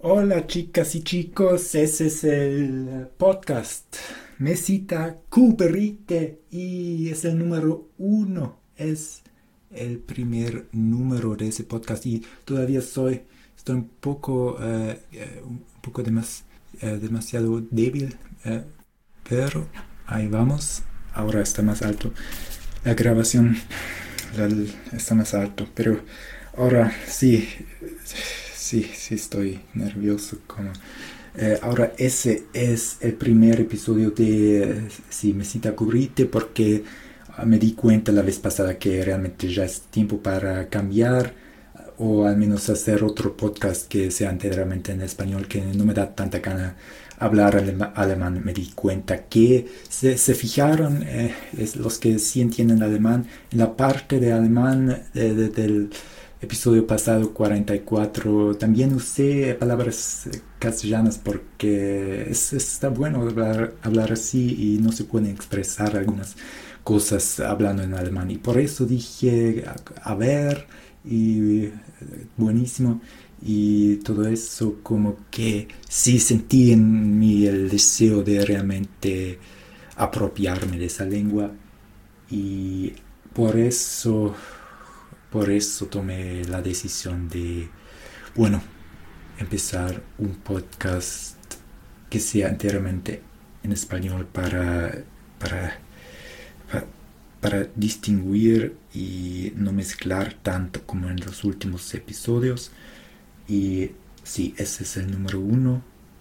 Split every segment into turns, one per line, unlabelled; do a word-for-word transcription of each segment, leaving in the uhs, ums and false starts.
Hola chicas y chicos, ese es el podcast Mesita Cuberite y es el número uno, es el primer número de ese podcast y todavía soy, estoy un poco, eh, eh, un poco demas, eh, demasiado débil, eh, pero ahí vamos, ahora está más alto, la grabación la, está más alto, pero ahora sí. Sí, sí estoy nervioso. Como, eh, ahora ese es el primer episodio de eh, sí, Mesita Cubrite porque uh, me di cuenta la vez pasada que realmente ya es tiempo para cambiar o al menos hacer otro podcast que sea enteramente en español, que no me da tanta gana hablar alema, alemán. Me di cuenta que se, se fijaron eh, es los que sí entienden alemán en la parte de alemán eh, de, del episodio pasado cuarenta y cuatro. También usé palabras castellanas porque es, está bueno hablar, hablar así y no se pueden expresar algunas cosas hablando en alemán. Y por eso dije, a, a ver, y buenísimo. Y todo eso como que sí sentí en mí el deseo de realmente apropiarme de esa lengua. Y por eso... Por eso tomé la decisión de, bueno, empezar un podcast que sea enteramente en español para, para, para, para distinguir y no mezclar tanto como en los últimos episodios. Y sí, ese es el número uno.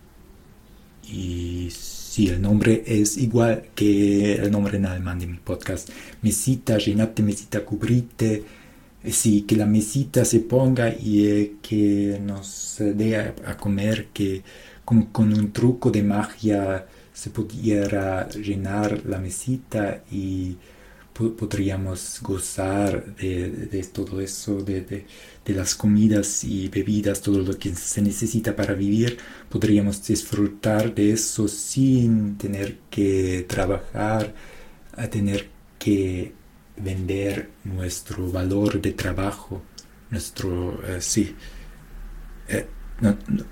Y sí, el nombre es igual que el nombre en alemán de mi podcast. Mesita, llenate, mesita, cubrite. Sí, que la mesita se ponga y eh, que nos dé a, a comer, que como con un truco de magia se pudiera llenar la mesita y po- podríamos gozar de, de, de todo eso, de, de, de las comidas y bebidas, todo lo que se necesita para vivir. Podríamos disfrutar de eso sin tener que trabajar, a tener que vender nuestro valor de trabajo, nuestro, eh, sí, eh, no, no,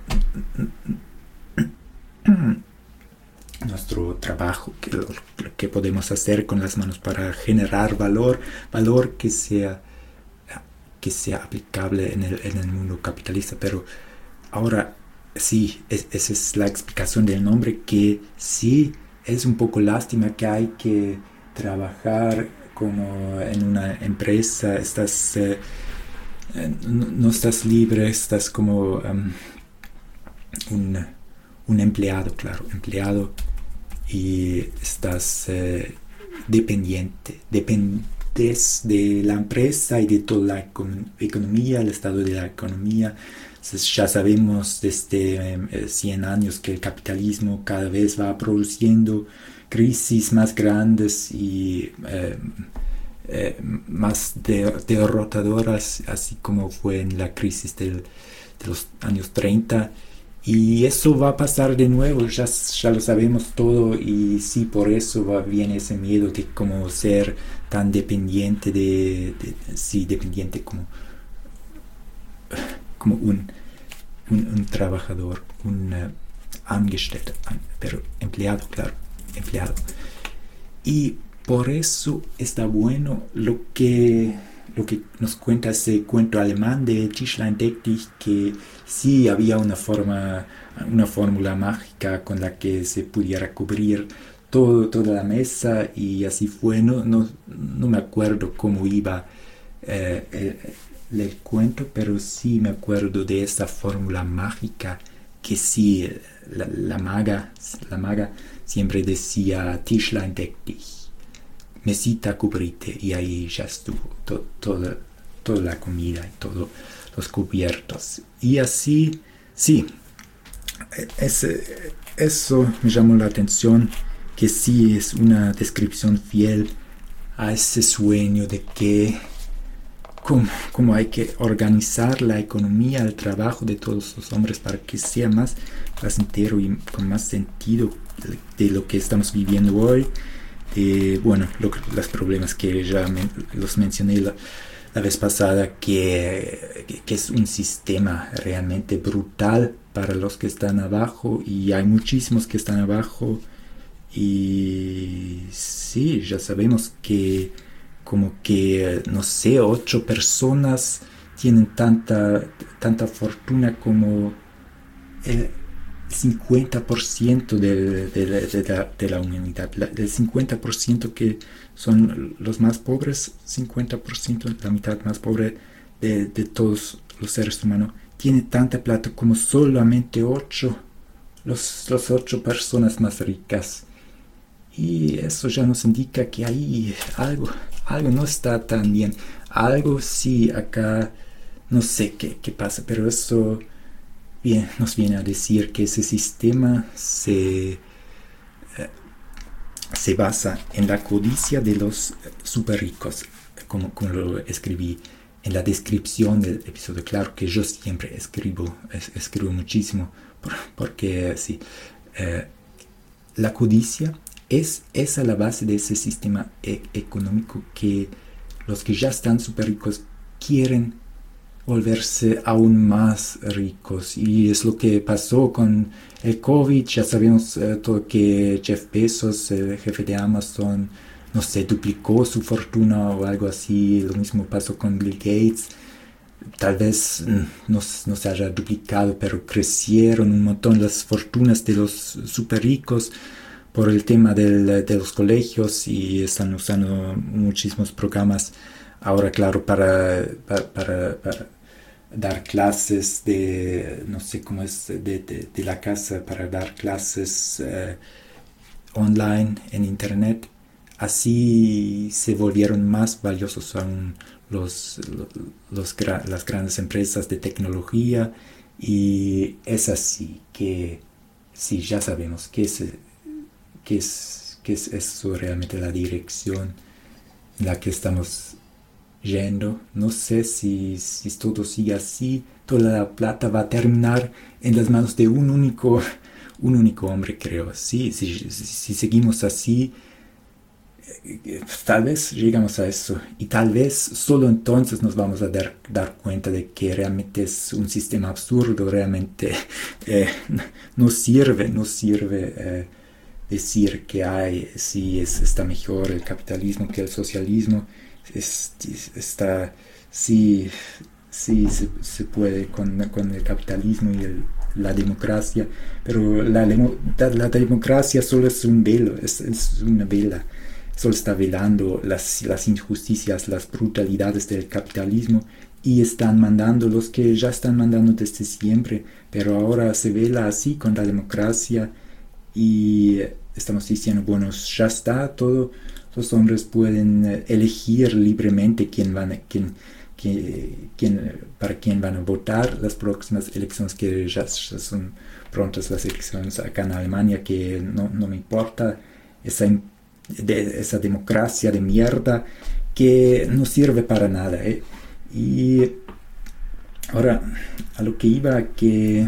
no, nuestro trabajo, que, lo que podemos hacer con las manos para generar valor, valor que sea, que sea aplicable en el, en el mundo capitalista. Pero ahora, sí, es, esa es la explicación del nombre, que sí, es un poco lástima que hay que trabajar como en una empresa, estás eh, no, no estás libre, estás como um, un, un empleado, claro, empleado, y estás eh, dependiente, dependes de la empresa y de toda la econ- economía, el estado de la economía. Entonces, ya sabemos desde eh, cien años que el capitalismo cada vez va produciendo crisis más grandes y eh, eh, más de, derrotadoras, así como fue en la crisis del, de los años treinta. Y eso va a pasar de nuevo, ya, ya lo sabemos todo, y sí, por eso va, viene ese miedo de cómo ser tan dependiente de, de, de sí, dependiente como, como un, un, un trabajador, un uh, angestellter, pero empleado, claro, empleado. Y por eso está bueno lo que, lo que nos cuenta ese cuento alemán de Tischlein deck dich, que sí había una forma, una fórmula mágica con la que se pudiera cubrir todo, toda la mesa, y así fue. No, no, no me acuerdo cómo iba eh, el, el cuento, pero sí me acuerdo de esa fórmula mágica que sí, la, la maga, la maga siempre decía Tischlein deck dich, mesita cubrite, y ahí ya estuvo to, toda, toda la comida y todos los cubiertos. Y así, sí, ese, eso me llamó la atención, que sí es una descripción fiel a ese sueño de que cómo, cómo hay que organizar la economía, el trabajo de todos los hombres para que sea más placentero y con más sentido de lo que estamos viviendo hoy. Eh, bueno, lo, los problemas que ya me, los mencioné la, la vez pasada que, que es un sistema realmente brutal para los que están abajo, y hay muchísimos que están abajo, y sí, ya sabemos que como que, no sé, ocho personas tienen tanta, tanta fortuna como el cincuenta por ciento de, de, de, de, la, de la humanidad. La, el cincuenta por ciento que son los más pobres, cincuenta por ciento, la mitad más pobre de, de todos los seres humanos, tiene tanta plata como solamente ocho, los, los ocho personas más ricas. Y eso ya nos indica que ahí algo, algo no está tan bien. Algo sí acá, no sé qué, qué pasa, pero eso bien, nos viene a decir que ese sistema se, eh, se basa en la codicia de los super ricos, como, como lo escribí en la descripción del episodio. Claro que yo siempre escribo, es, escribo muchísimo, por, porque sí, eh, la codicia es esa la base de ese sistema e- económico, que los que ya están super ricos quieren volverse aún más ricos, y es lo que pasó con el COVID. Ya sabemos eh, todo, que Jeff Bezos, el jefe de Amazon, no sé, duplicó su fortuna o algo así. Lo mismo pasó con Bill Gates. Tal vez no, no se haya duplicado, pero crecieron un montón las fortunas de los super ricos por el tema del, de los colegios, y están usando muchísimos programas ahora, claro, para, para, para, para dar clases de, no sé cómo es, de, de, de la casa, para dar clases eh, online, en internet. Así se volvieron más valiosos aún los, los, los, las grandes empresas de tecnología, y es así que, sí, ya sabemos que es, que es, que es eso realmente la dirección en la que estamos yendo. No sé si, si todo sigue así, toda la plata va a terminar en las manos de un único, un único hombre, creo. Sí, si, si, si seguimos así, tal vez llegamos a eso, y tal vez solo entonces nos vamos a dar, dar cuenta de que realmente es un sistema absurdo. Realmente eh, no sirve, no sirve eh, decir que hay, sí, es, está mejor el capitalismo que el socialismo. Es, está, sí, sí se, se puede con, con el capitalismo y el, la democracia, pero la, la democracia solo es un velo, es, es una vela, solo está velando las, las injusticias, las brutalidades del capitalismo, y están mandando los que ya están mandando desde siempre, pero ahora se vela así con la democracia, y estamos diciendo, bueno, ya está todo. Los hombres pueden elegir libremente quién van a, quién, quién, quién, para quién van a votar las próximas elecciones, que ya, ya son prontas las elecciones acá en Alemania, que no, no me importa esa, de, esa democracia de mierda que no sirve para nada. ¿eh? Y ahora, a lo que iba, que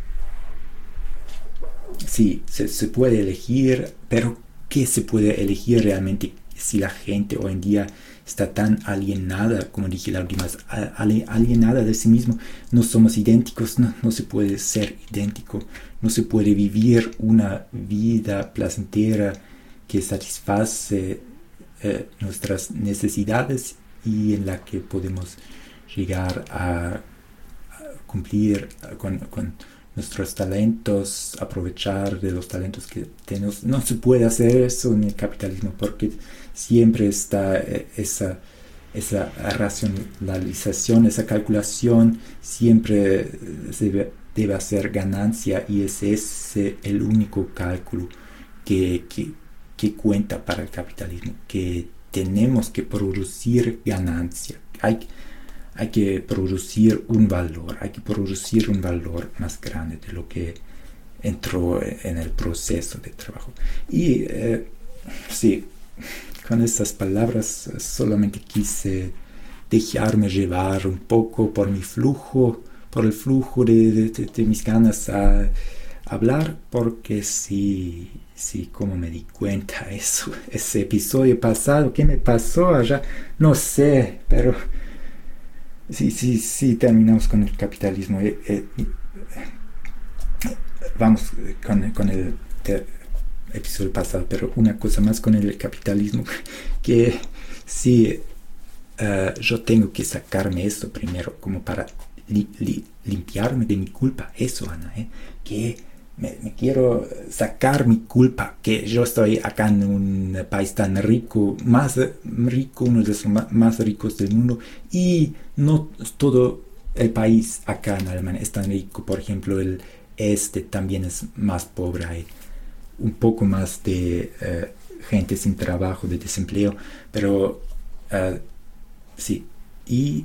sí, se, se puede elegir, pero ¿qué se puede elegir realmente si la gente hoy en día está tan alienada, como dije la última vez, alienada de sí mismo? No somos idénticos, no, no se puede ser idéntico, no se puede vivir una vida placentera que satisface eh, nuestras necesidades, y en la que podemos llegar a, a cumplir con, con nuestros talentos, aprovechar de los talentos que tenemos. No se puede hacer eso en el capitalismo, porque siempre está eh, esa, esa racionalización, esa calculación, siempre se debe, debe hacer ganancia, y es ese el único cálculo que, que, que cuenta para el capitalismo, que tenemos que producir ganancia. Hay Hay que producir un valor, hay que producir un valor más grande de lo que entró en el proceso de trabajo. Y eh, sí, con estas palabras solamente quise dejarme llevar un poco por mi flujo, por el flujo de, de, de, de mis ganas a hablar, porque sí, sí, como me di cuenta, eso, ese episodio pasado, ¿qué me pasó allá? No sé, pero sí, sí, sí, terminamos con el capitalismo. Eh, eh, vamos con, con el te, episodio pasado, pero una cosa más con el capitalismo, que sí, uh, yo tengo que sacarme esto primero, como para li, li, limpiarme de mi culpa, eso, Ana, ¿eh? que me, me quiero sacar mi culpa, que yo estoy acá en un país tan rico, más rico, uno de los más, más ricos del mundo, y no todo el país acá en Alemania es tan rico. Por ejemplo, el este también es más pobre, hay un poco más de uh, gente sin trabajo, de desempleo, pero uh, sí, y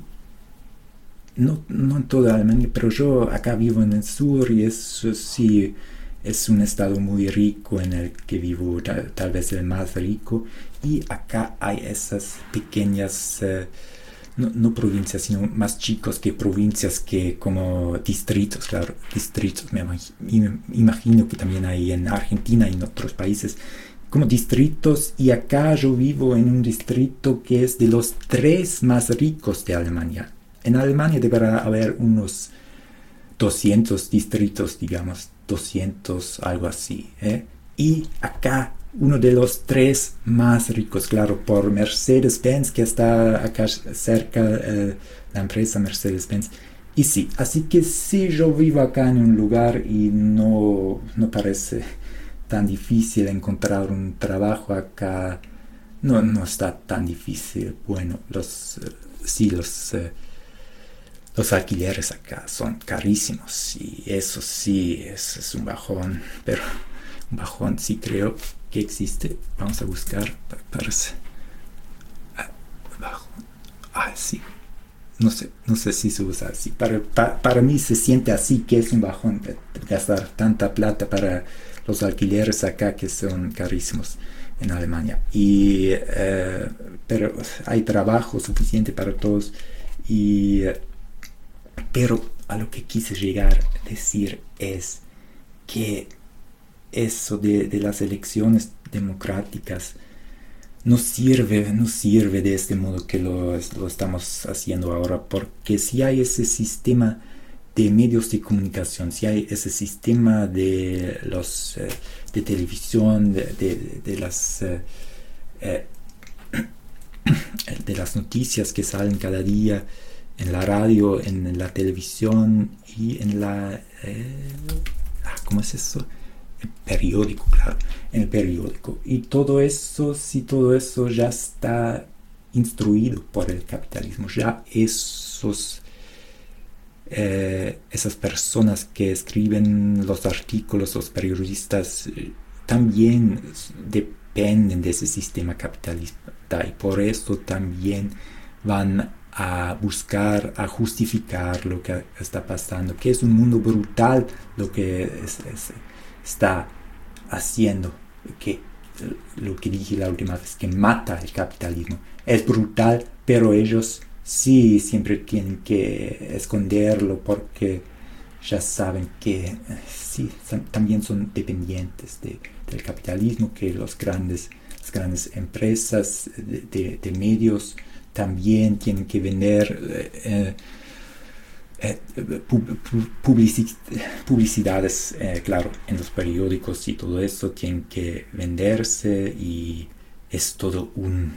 no, no en toda Alemania, pero yo acá vivo en el sur y eso sí es un estado muy rico en el que vivo, tal, tal vez el más rico, y acá hay esas pequeñas uh, no, no provincias, sino más chicos que provincias, que como distritos, claro, distritos, me imagino que también hay en Argentina y en otros países, como distritos, y acá yo vivo en un distrito que es de los tres más ricos de Alemania. En Alemania deberá haber unos doscientos distritos, digamos, doscientos, algo así, ¿eh? Y acá uno de los tres más ricos, claro, por Mercedes-Benz, que está acá cerca, eh, la empresa Mercedes-Benz. Y sí, así que sí, yo vivo acá en un lugar y no, no parece tan difícil encontrar un trabajo acá. No, no está tan difícil. Bueno, los, eh, sí, los, eh, los alquileres acá son carísimos y eso sí, es, es un bajón, pero un bajón sí creo que existe. Vamos a buscar, parece. Ah, bajón. Ah, sí. No sé, no sé si se usa así. Para, para, para mí se siente así, que es un bajón de, de gastar tanta plata para los alquileres acá, que son carísimos en Alemania. Y, eh, pero hay trabajo suficiente para todos. Y, pero a lo que quise llegar a decir es que eso de, de las elecciones democráticas no sirve, no sirve de este modo que lo, lo estamos haciendo ahora, porque si hay ese sistema de medios de comunicación, si hay ese sistema de los eh, de televisión, de, de, de las eh, eh, de las noticias que salen cada día en la radio, en la televisión y en la eh, ¿cómo es eso? Periódico, claro, en el periódico, y todo eso, si todo eso ya está instruido por el capitalismo, ya esos eh, esas personas que escriben los artículos, los periodistas, eh, también dependen de ese sistema capitalista, y por eso también van a buscar, a justificar lo que está pasando, que es un mundo brutal lo que es, es está haciendo, que lo que dije la última vez, que mata el capitalismo. Es brutal, pero ellos sí siempre tienen que esconderlo porque ya saben que sí, también son dependientes de, del capitalismo, que los grandes, las grandes empresas de, de, de medios también tienen que vender eh, Eh, publici- publicidades, eh, claro, en los periódicos y todo eso tienen que venderse, y es todo un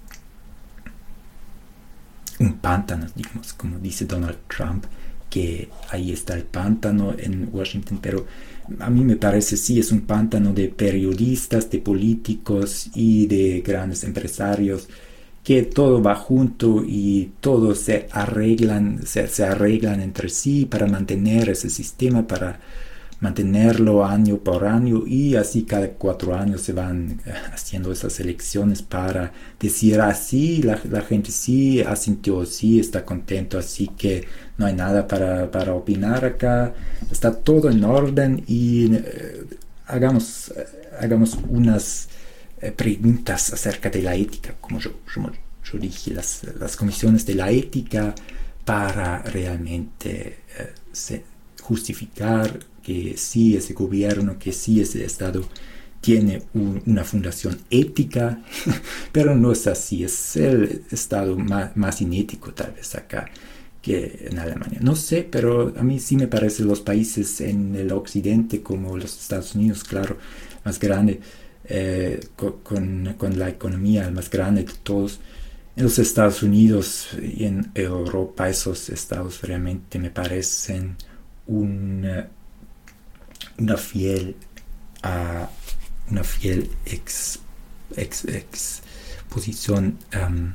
un pántano, digamos, como dice Donald Trump, que ahí está el pántano en Washington, pero a mí me parece sí es un pántano de periodistas, de políticos y de grandes empresarios, que todo va junto y todos se arreglan, se, se arreglan entre sí para mantener ese sistema, para mantenerlo año por año, y así cada cuatro años se van haciendo esas elecciones para decir así, ah, la, la gente sí asintió, sí está contento, así que no hay nada para, para opinar acá, está todo en orden, y eh, hagamos, eh, hagamos unas preguntas acerca de la ética, como yo, yo, yo dije, las, las comisiones de la ética, para realmente eh, se, justificar que sí ese gobierno, que sí ese Estado tiene un, una fundación ética, pero no es así, es el Estado más, más inético tal vez acá, que en Alemania. No sé, pero a mí sí me parece los países en el occidente, como los Estados Unidos, claro, más grande, eh, con, con la economía más grande de todos. En los Estados Unidos y en Europa, esos estados realmente me parecen una, una fiel, uh, una fiel ex, ex, exposición, um,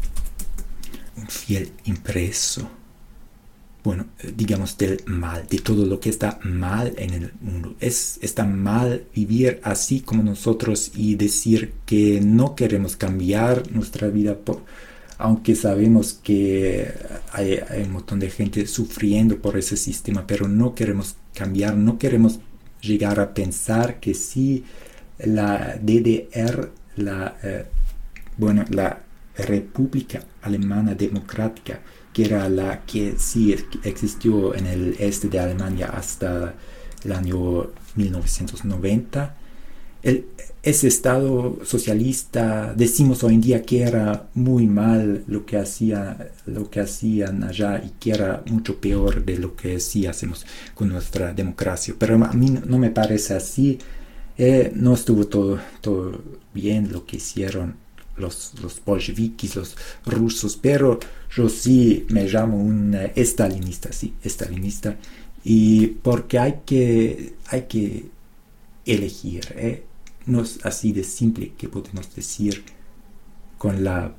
un fiel impreso, bueno, digamos, del mal, de todo lo que está mal en el mundo. Es, está mal vivir así como nosotros y decir que no queremos cambiar nuestra vida, por, aunque sabemos que hay, hay un montón de gente sufriendo por ese sistema, pero no queremos cambiar, no queremos llegar a pensar que si la D D R, la, eh, bueno, la República Alemana Democrática, que era la que sí existió en el este de Alemania hasta el año mil novecientos noventa. El, ese estado socialista, decimos hoy en día que era muy mal lo que, hacía, lo que hacían allá y que era mucho peor de lo que sí hacemos con nuestra democracia. Pero a mí no me parece así. Eh, no estuvo todo, todo bien lo que hicieron los, los bolcheviques, los rusos, pero yo sí me llamo un uh, estalinista, sí, estalinista, y porque hay que, hay que elegir, ¿eh? No es así de simple que podemos decir con la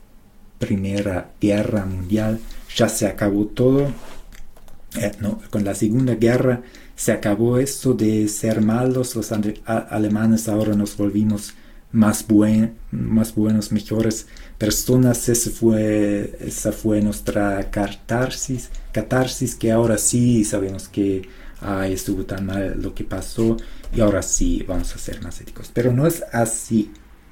Primera Guerra Mundial ya se acabó todo, eh, no, con la Segunda Guerra se acabó eso de ser malos, los alemanes ahora nos volvimos más, buen, más buenos, mejores personas. Ese fue, esa fue nuestra catarsis, catarsis, que ahora sí sabemos que ay, estuvo tan mal lo que pasó y ahora sí vamos a ser más éticos. Pero no es así.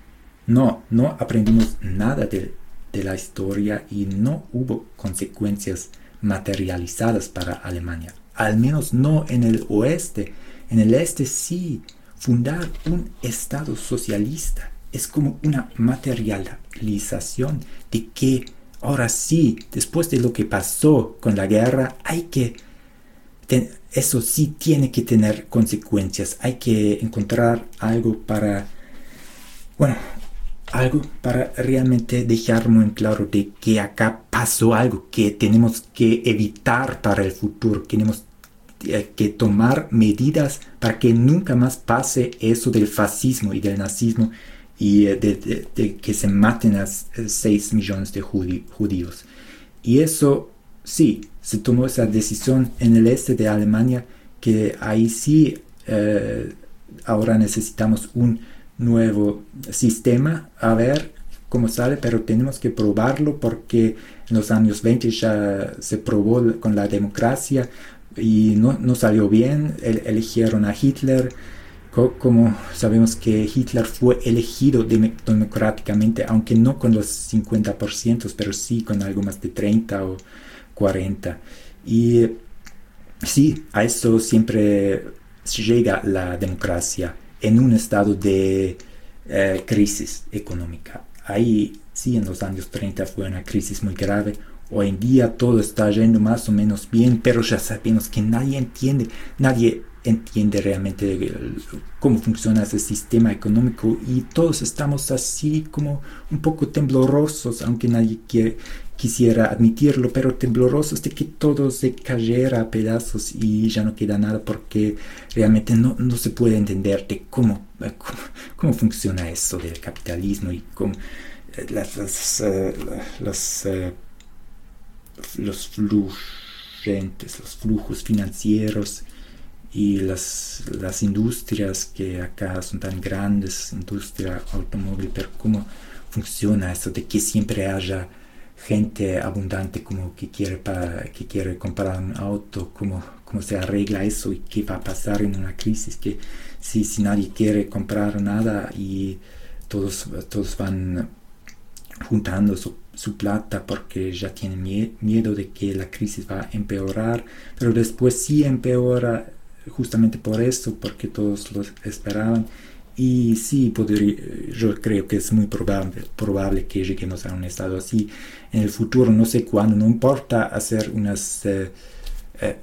No, no aprendimos nada de, de la historia y no hubo consecuencias materializadas para Alemania. Al menos no en el oeste. En el este sí. Fundar un Estado socialista es como una materialización de que ahora sí, después de lo que pasó con la guerra, hay que, ten, eso sí tiene que tener consecuencias. Hay que encontrar algo para, bueno, algo para realmente dejar muy claro de que acá pasó algo que tenemos que evitar para el futuro. Tenemos que tomar medidas para que nunca más pase eso del fascismo y del nazismo y de, de, de que se maten a seis millones de judíos. Y eso sí, se tomó esa decisión en el este de Alemania, que ahí sí eh, ahora necesitamos un nuevo sistema, a ver cómo sale, pero tenemos que probarlo porque en los años veinte ya se probó con la democracia y no, no salió bien. El, eligieron a Hitler, co como sabemos que Hitler fue elegido de democráticamente, aunque no con los cincuenta por ciento, pero sí con algo más de treinta o cuarenta. Y sí, a eso siempre llega la democracia en un estado de eh, crisis económica. Ahí sí, en los años treinta fue una crisis muy grave. Hoy en día todo está yendo más o menos bien, pero ya sabemos que nadie entiende, nadie entiende realmente cómo funciona ese sistema económico y todos estamos así como un poco temblorosos, aunque nadie quiere, quisiera admitirlo, pero temblorosos de que todo se cayera a pedazos y ya no queda nada porque realmente no, no se puede entender de cómo, cómo, cómo funciona eso del capitalismo y cómo las... las, uh, las uh, los flujentes, los flujos financieros y las, las industrias que acá son tan grandes, industria automóvil, pero cómo funciona eso de que siempre haya gente abundante como que quiere, para, que quiere comprar un auto, cómo, cómo se arregla eso y qué va a pasar en una crisis, que si, si nadie quiere comprar nada y todos, todos van juntando su, su plata porque ya tienen mie miedo de que la crisis va a empeorar, pero después sí empeora justamente por eso, porque todos lo esperaban Y sí, podría, yo creo que es muy probable, probable que lleguemos a un estado así en el futuro, no sé cuándo, no importa hacer unas... Eh, eh,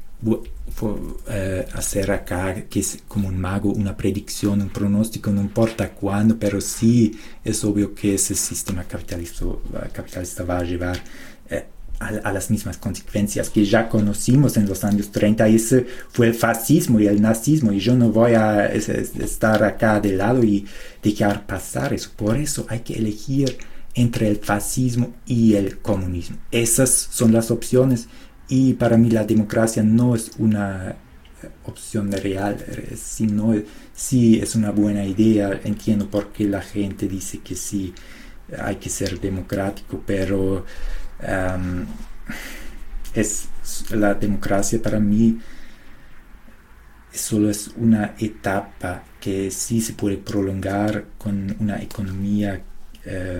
eh, hacer acá, que es como un mago, una predicción, un pronóstico, no importa cuándo, pero sí es obvio que ese sistema capitalista, capitalista va a llevar eh, a, a las mismas consecuencias que ya conocimos en los años treinta. Y ese fue el fascismo y el nazismo, y yo no voy a es, es, estar acá de lado y dejar pasar eso. Por eso hay que elegir entre el fascismo y el comunismo. Esas son las opciones. Y para mí la democracia no es una opción real, sino sí es una buena idea. Entiendo por qué la gente dice que sí hay que ser democrático, pero um, es, la democracia para mí solo es una etapa que sí se puede prolongar con una economía, eh,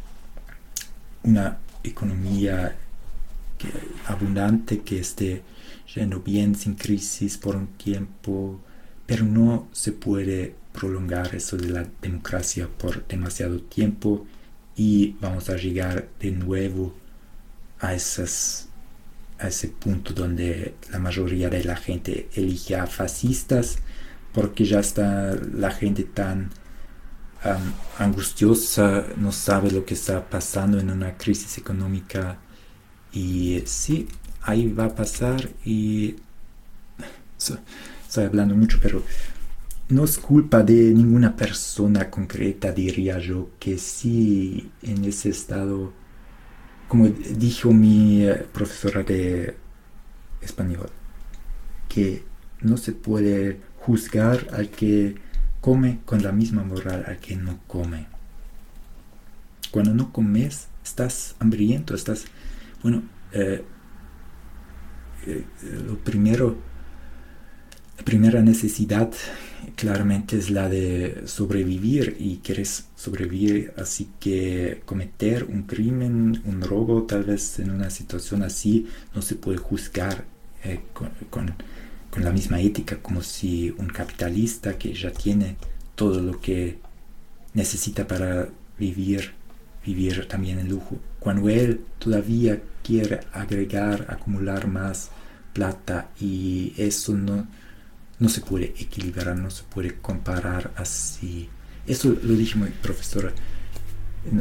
una economía que, abundante, que esté yendo bien sin crisis por un tiempo, pero no se puede prolongar eso de la democracia por demasiado tiempo y vamos a llegar de nuevo a, esas, a ese punto donde la mayoría de la gente elige a fascistas porque ya está la gente tan um, angustiosa, no sabe lo que está pasando en una crisis económica. Y sí, ahí va a pasar. Y so, estoy hablando mucho, pero no es culpa de ninguna persona concreta, diría yo, que sí en ese estado, como dijo mi eh, profesora de español, que no se puede juzgar al que come con la misma moral al que no come. Cuando no comes, estás hambriento, estás... Bueno, eh, eh, lo primero, la primera necesidad claramente es la de sobrevivir, y quieres sobrevivir, así que cometer un crimen, un robo, tal vez en una situación así, no se puede juzgar eh, con, con, con la misma ética, como si un capitalista que ya tiene todo lo que necesita para vivir, vivir también en lujo. Cuando él todavía quiere agregar, acumular más plata, y eso no, no se puede equilibrar, no se puede comparar así. Eso lo dijo mi profesora. No,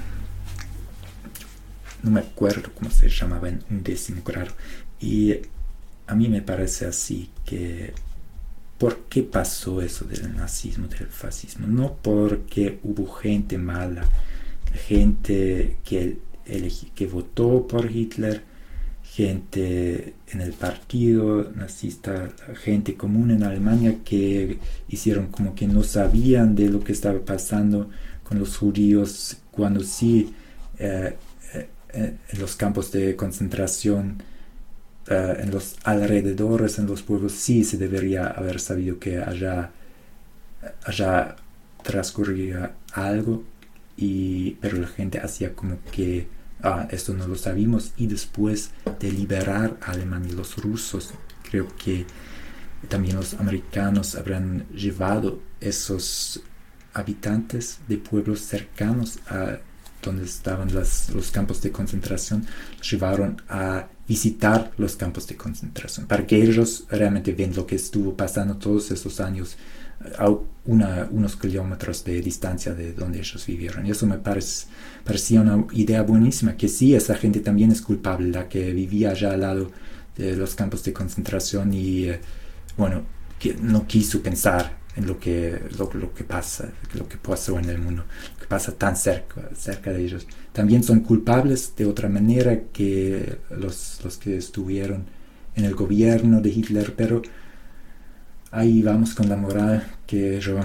no me acuerdo cómo se llamaba en un décimo grado. Y a mí me parece así que ¿por qué pasó eso del nazismo, del fascismo? No porque hubo gente mala, gente que, elegí, que votó por Hitler, gente en el partido nazista, gente común en Alemania que hicieron como que no sabían de lo que estaba pasando con los judíos, cuando sí eh, eh, en los campos de concentración, Uh, en los alrededores, en los pueblos, sí se debería haber sabido que allá, allá transcurría algo, y, pero la gente hacía como que ah, esto no lo sabíamos. Y después de liberar a Alemania, los rusos, creo que también los americanos habrán llevado esos habitantes de pueblos cercanos a donde estaban las, los campos de concentración, los llevaron a visitar los campos de concentración, para que ellos realmente vean lo que estuvo pasando todos esos años a una, unos kilómetros de distancia de donde ellos vivieron. Y eso me parece, parecía una idea buenísima, que sí, esa gente también es culpable, la que vivía allá al lado de los campos de concentración y, eh, bueno, que no quiso pensar en lo que, lo, lo que pasa, lo que pasó en el mundo, lo que pasa tan cerca, cerca de ellos. También son culpables de otra manera que los, los que estuvieron en el gobierno de Hitler, pero ahí vamos con la moral, que yo,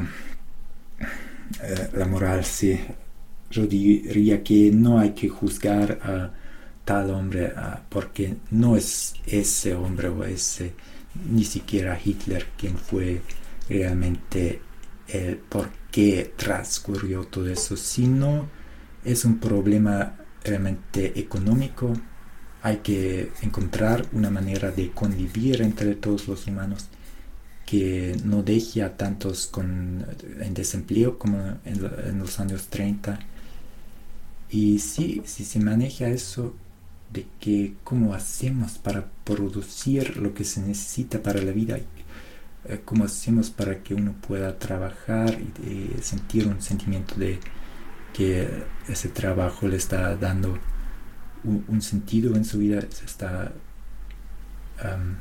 eh, la moral, sí, yo diría que no hay que juzgar a tal hombre a, porque no es ese hombre o ese, ni siquiera Hitler, quien fue realmente el por qué transcurrió todo eso, sino es un problema realmente económico. Hay que encontrar una manera de convivir entre todos los humanos que no deje a tantos con, en desempleo como en, en los años treinta. Y sí, si se maneja eso de que cómo hacemos para producir lo que se necesita para la vida, eh, cómo hacemos para que uno pueda trabajar y, y sentir un sentimiento de que ese trabajo le está dando un, un sentido en su vida, se está um,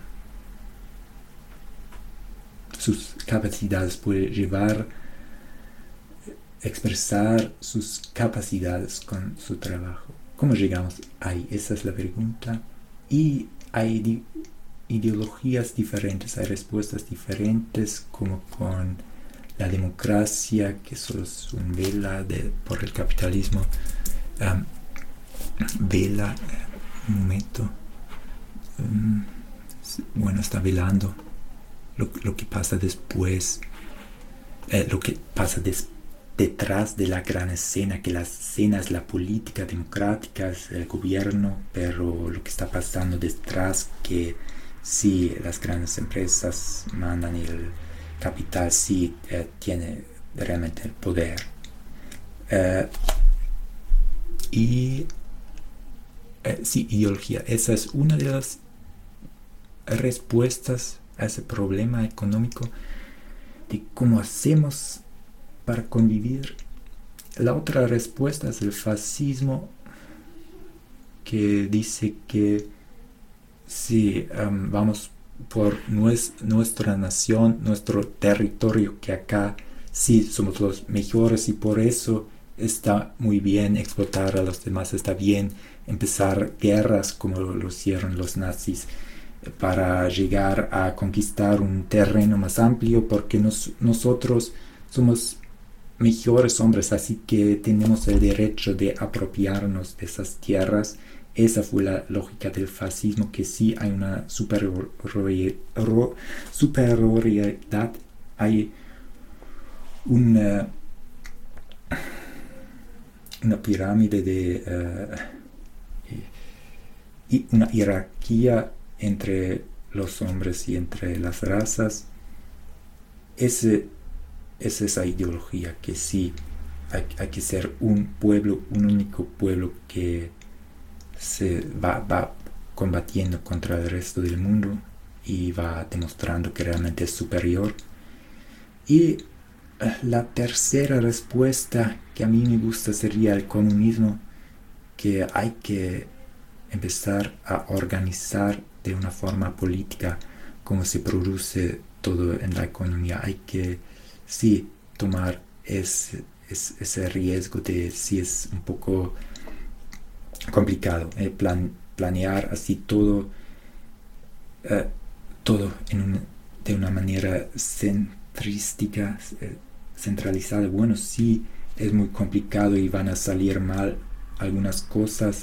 sus capacidades, puede llevar, expresar sus capacidades con su trabajo. ¿Cómo llegamos ahí? Esa es la pregunta. Y hay di- ideologías diferentes, hay respuestas diferentes, como con la democracia, que solo es un vela de, por el capitalismo. Um, vela, un momento. Um, bueno, está velando lo, lo que pasa después, eh, lo que pasa después. Detrás de la gran escena, que la escena es la política democrática, es el gobierno, pero lo que está pasando detrás, que sí, las grandes empresas mandan y el capital sí eh, tiene realmente el poder. Eh, y eh, sí, ideología, esa es una de las respuestas a ese problema económico de cómo hacemos para convivir. La otra respuesta es el fascismo, que dice que si um, vamos por nues, nuestra nación, nuestro territorio, que acá sí somos los mejores y por eso está muy bien explotar a los demás, está bien empezar guerras como lo hicieron los nazis para llegar a conquistar un terreno más amplio, porque nos, nosotros somos mejores hombres, así que tenemos el derecho de apropiarnos de esas tierras. Esa fue la lógica del fascismo, que sí hay una superioridad, superioridad hay una, una pirámide de uh, y una jerarquía entre los hombres y entre las razas. Ese Es esa ideología, que sí hay, hay que ser un pueblo, un único pueblo que se va, va combatiendo contra el resto del mundo y va demostrando que realmente es superior. Y la tercera respuesta que a mí me gusta sería el comunismo, que hay que empezar a organizar de una forma política cómo se produce todo en la economía. Hay que sí tomar ese, ese, ese riesgo de si es un poco complicado, eh, plan, planear así todo, eh, todo en un, de una manera centrística, eh, centralizada. Bueno, sí es muy complicado y van a salir mal algunas cosas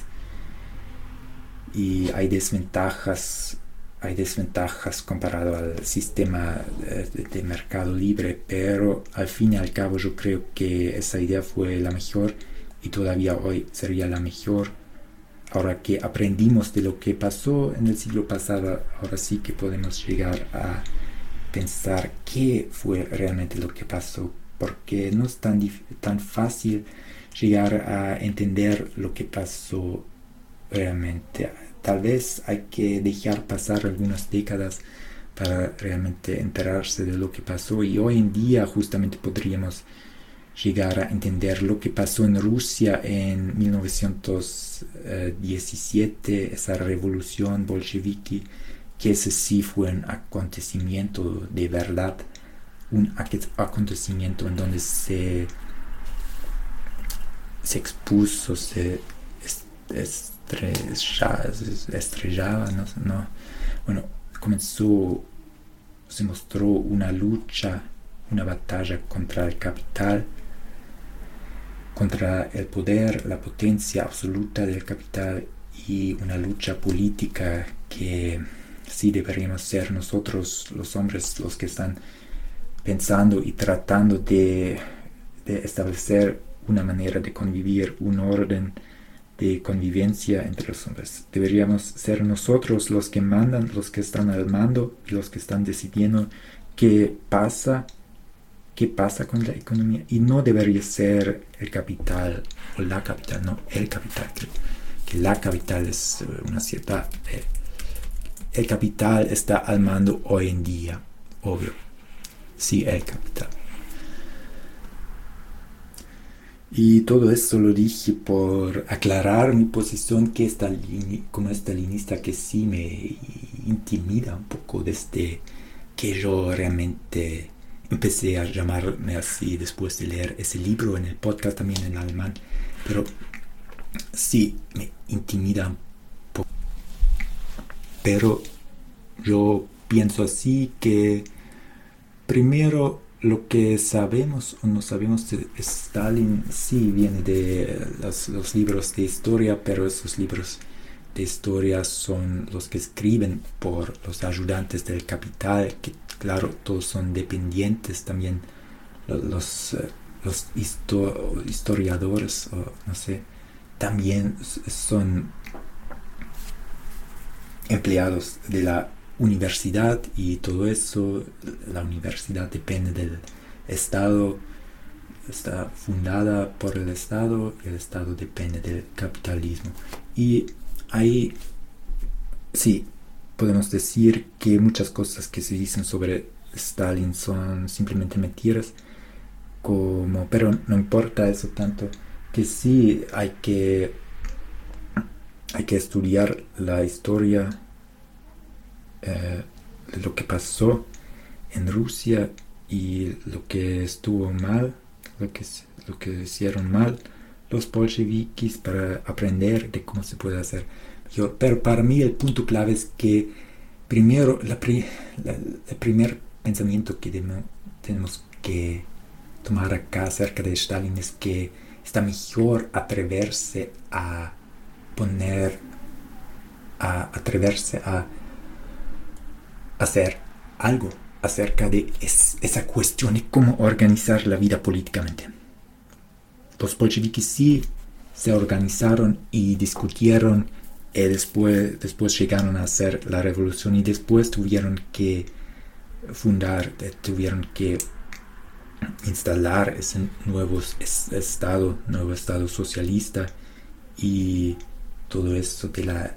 y hay desventajas hay desventajas comparado al sistema de, de mercado libre, pero al fin y al cabo yo creo que esa idea fue la mejor y todavía hoy sería la mejor. Ahora que aprendimos de lo que pasó en el siglo pasado, ahora sí que podemos llegar a pensar qué fue realmente lo que pasó, porque no es tan, tan fácil llegar a entender lo que pasó realmente. Tal vez hay que dejar pasar algunas décadas para realmente enterarse de lo que pasó, y hoy en día justamente podríamos llegar a entender lo que pasó en Rusia en mil novecientos diecisiete, esa revolución bolchevique, que ese sí fue un acontecimiento de verdad, un acontecimiento en donde se, se expuso, se estrellaba, estrellaba no, no, bueno, comenzó, se mostró una lucha, una batalla contra el capital, contra el poder, la potencia absoluta del capital, y una lucha política que sí deberíamos ser nosotros los hombres los que están pensando y tratando de, de establecer una manera de convivir, un orden de convivencia entre los hombres. Deberíamos ser nosotros los que mandan, los que están al mando y los que están decidiendo qué pasa, qué pasa con la economía, y no debería ser el capital o la capital, no, el capital, que, que la capital es una cierta... Eh, el capital está al mando hoy en día, obvio, sí, el capital. Y todo esto lo dije por aclarar mi posición que estalini, como estalinista, que sí me intimida un poco desde que yo realmente empecé a llamarme así después de leer ese libro, en el podcast también en alemán, pero sí me intimida un poco. Pero yo pienso así que primero lo que sabemos o no sabemos de Stalin sí viene de los, los libros de historia, pero esos libros de historia son los que escriben por los ayudantes del capital, que claro, todos son dependientes también, los, los histo historiadores, o no sé, también son empleados de la universidad, y todo eso. La universidad depende del Estado, está fundada por el Estado, y el Estado depende del capitalismo. Y ahí sí podemos decir que muchas cosas que se dicen sobre Stalin son simplemente mentiras, como, pero no importa eso tanto, que sí hay que hay que estudiar la historia, eh, de lo que pasó en Rusia y lo que estuvo mal, lo que, lo que hicieron mal los bolcheviques, para aprender de cómo se puede hacer mejor. Pero para mí el punto clave es que primero, la pri, la, el primer pensamiento que debemos, tenemos que tomar acá acerca de Stalin es que está mejor atreverse a poner, a atreverse a hacer algo acerca de es, esa cuestión de cómo organizar la vida políticamente. Los bolcheviques sí se organizaron y discutieron, y después, después llegaron a hacer la revolución, y después tuvieron que fundar, tuvieron que instalar ese nuevo estado, nuevo estado socialista, y todo esto de la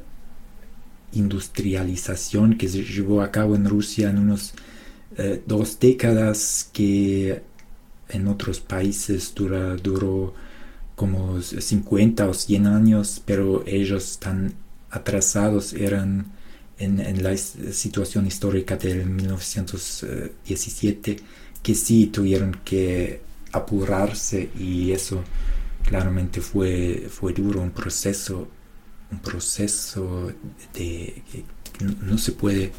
industrialización que se llevó a cabo en Rusia en unos eh, dos décadas, que en otros países dura, duró como cincuenta o cien años, pero ellos están atrasados, eran en, en la situación histórica del mil novecientos diecisiete, que sí tuvieron que apurarse, y eso claramente fue, fue duro, un proceso un proceso de que no, no se puede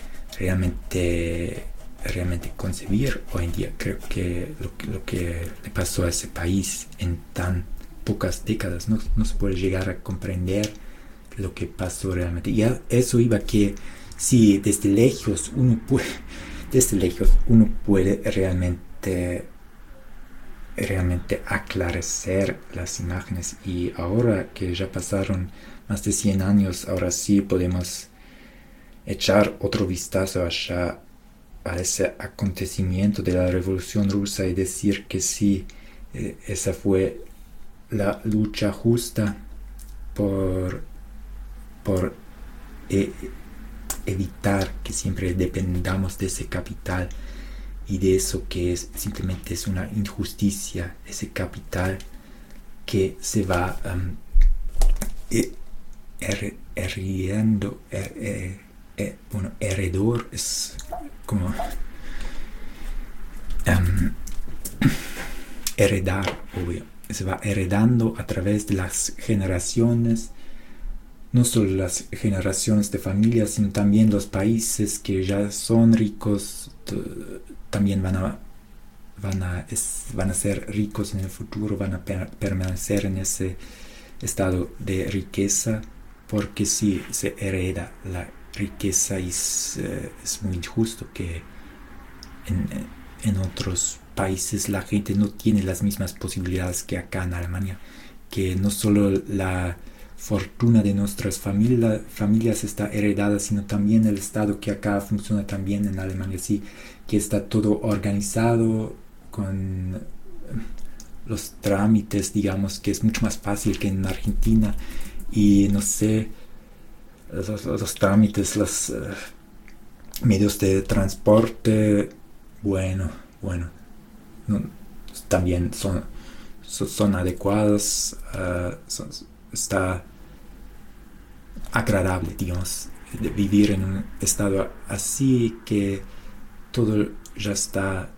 realmente realmente concebir hoy en día. Creo que lo, lo que le pasó a ese país en tan pocas décadas no, no se puede llegar a comprender lo que pasó realmente. Y a eso iba, que si desde lejos uno puede desde lejos uno puede realmente realmente aclarecer las imágenes, y ahora que ya pasaron más de cien años, ahora sí podemos echar otro vistazo allá a ese acontecimiento de la Revolución Rusa y decir que sí, eh, esa fue la lucha justa por, por eh, evitar que siempre dependamos de ese capital, y de eso que es simplemente es una injusticia, ese capital que se va um, eh, her, heriendo, her, eh, eh, bueno, heredor es como um, heredar, obvio, se va heredando a través de las generaciones, no solo las generaciones de familias, sino también los países que ya son ricos, también van a, van a, es, van a ser ricos en el futuro, van a per, permanecer en ese estado de riqueza, porque sí, se hereda la riqueza, y es, eh, es muy injusto que en, en otros países la gente no tiene las mismas posibilidades que acá en Alemania, que no solo la fortuna de nuestras familia, familias está heredada, sino también el Estado, que acá funciona también en Alemania, sí, que está todo organizado con los trámites, digamos, que es mucho más fácil que en Argentina. Y no sé, los, los trámites, los uh, medios de transporte, bueno, bueno, no, también son, son, son adecuados, uh, son, está agradable, digamos, de vivir en un estado así, que todo ya está,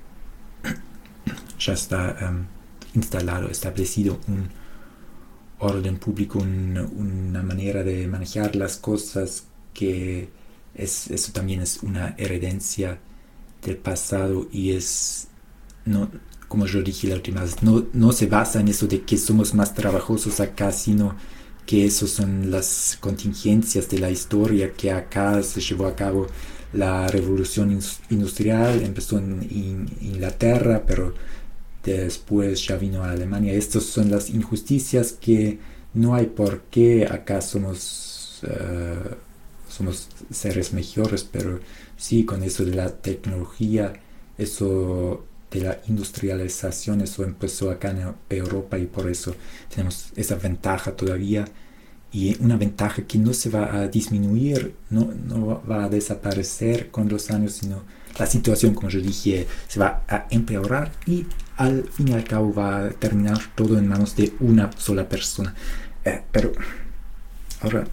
ya está um, instalado, establecido, un orden público, un, una manera de manejar las cosas, que es, eso también es una herencia del pasado, y es, no, como yo dije la última vez, no, no se basa en eso de que somos más trabajosos acá, sino que eso son las contingencias de la historia, que acá se llevó a cabo la revolución industrial, empezó en, en Inglaterra, pero después ya vino a Alemania. Estas son las injusticias, que no hay por qué acá somos, uh, somos seres mejores, pero sí, con eso de la tecnología, eso de la industrialización, eso empezó acá en Europa, y por eso tenemos esa ventaja todavía, y una ventaja que no se va a disminuir, no, no va a desaparecer con los años, sino la situación, como yo dije, se va a empeorar, y al fin y al cabo va a terminar todo en manos de una sola persona. Eh, pero ahora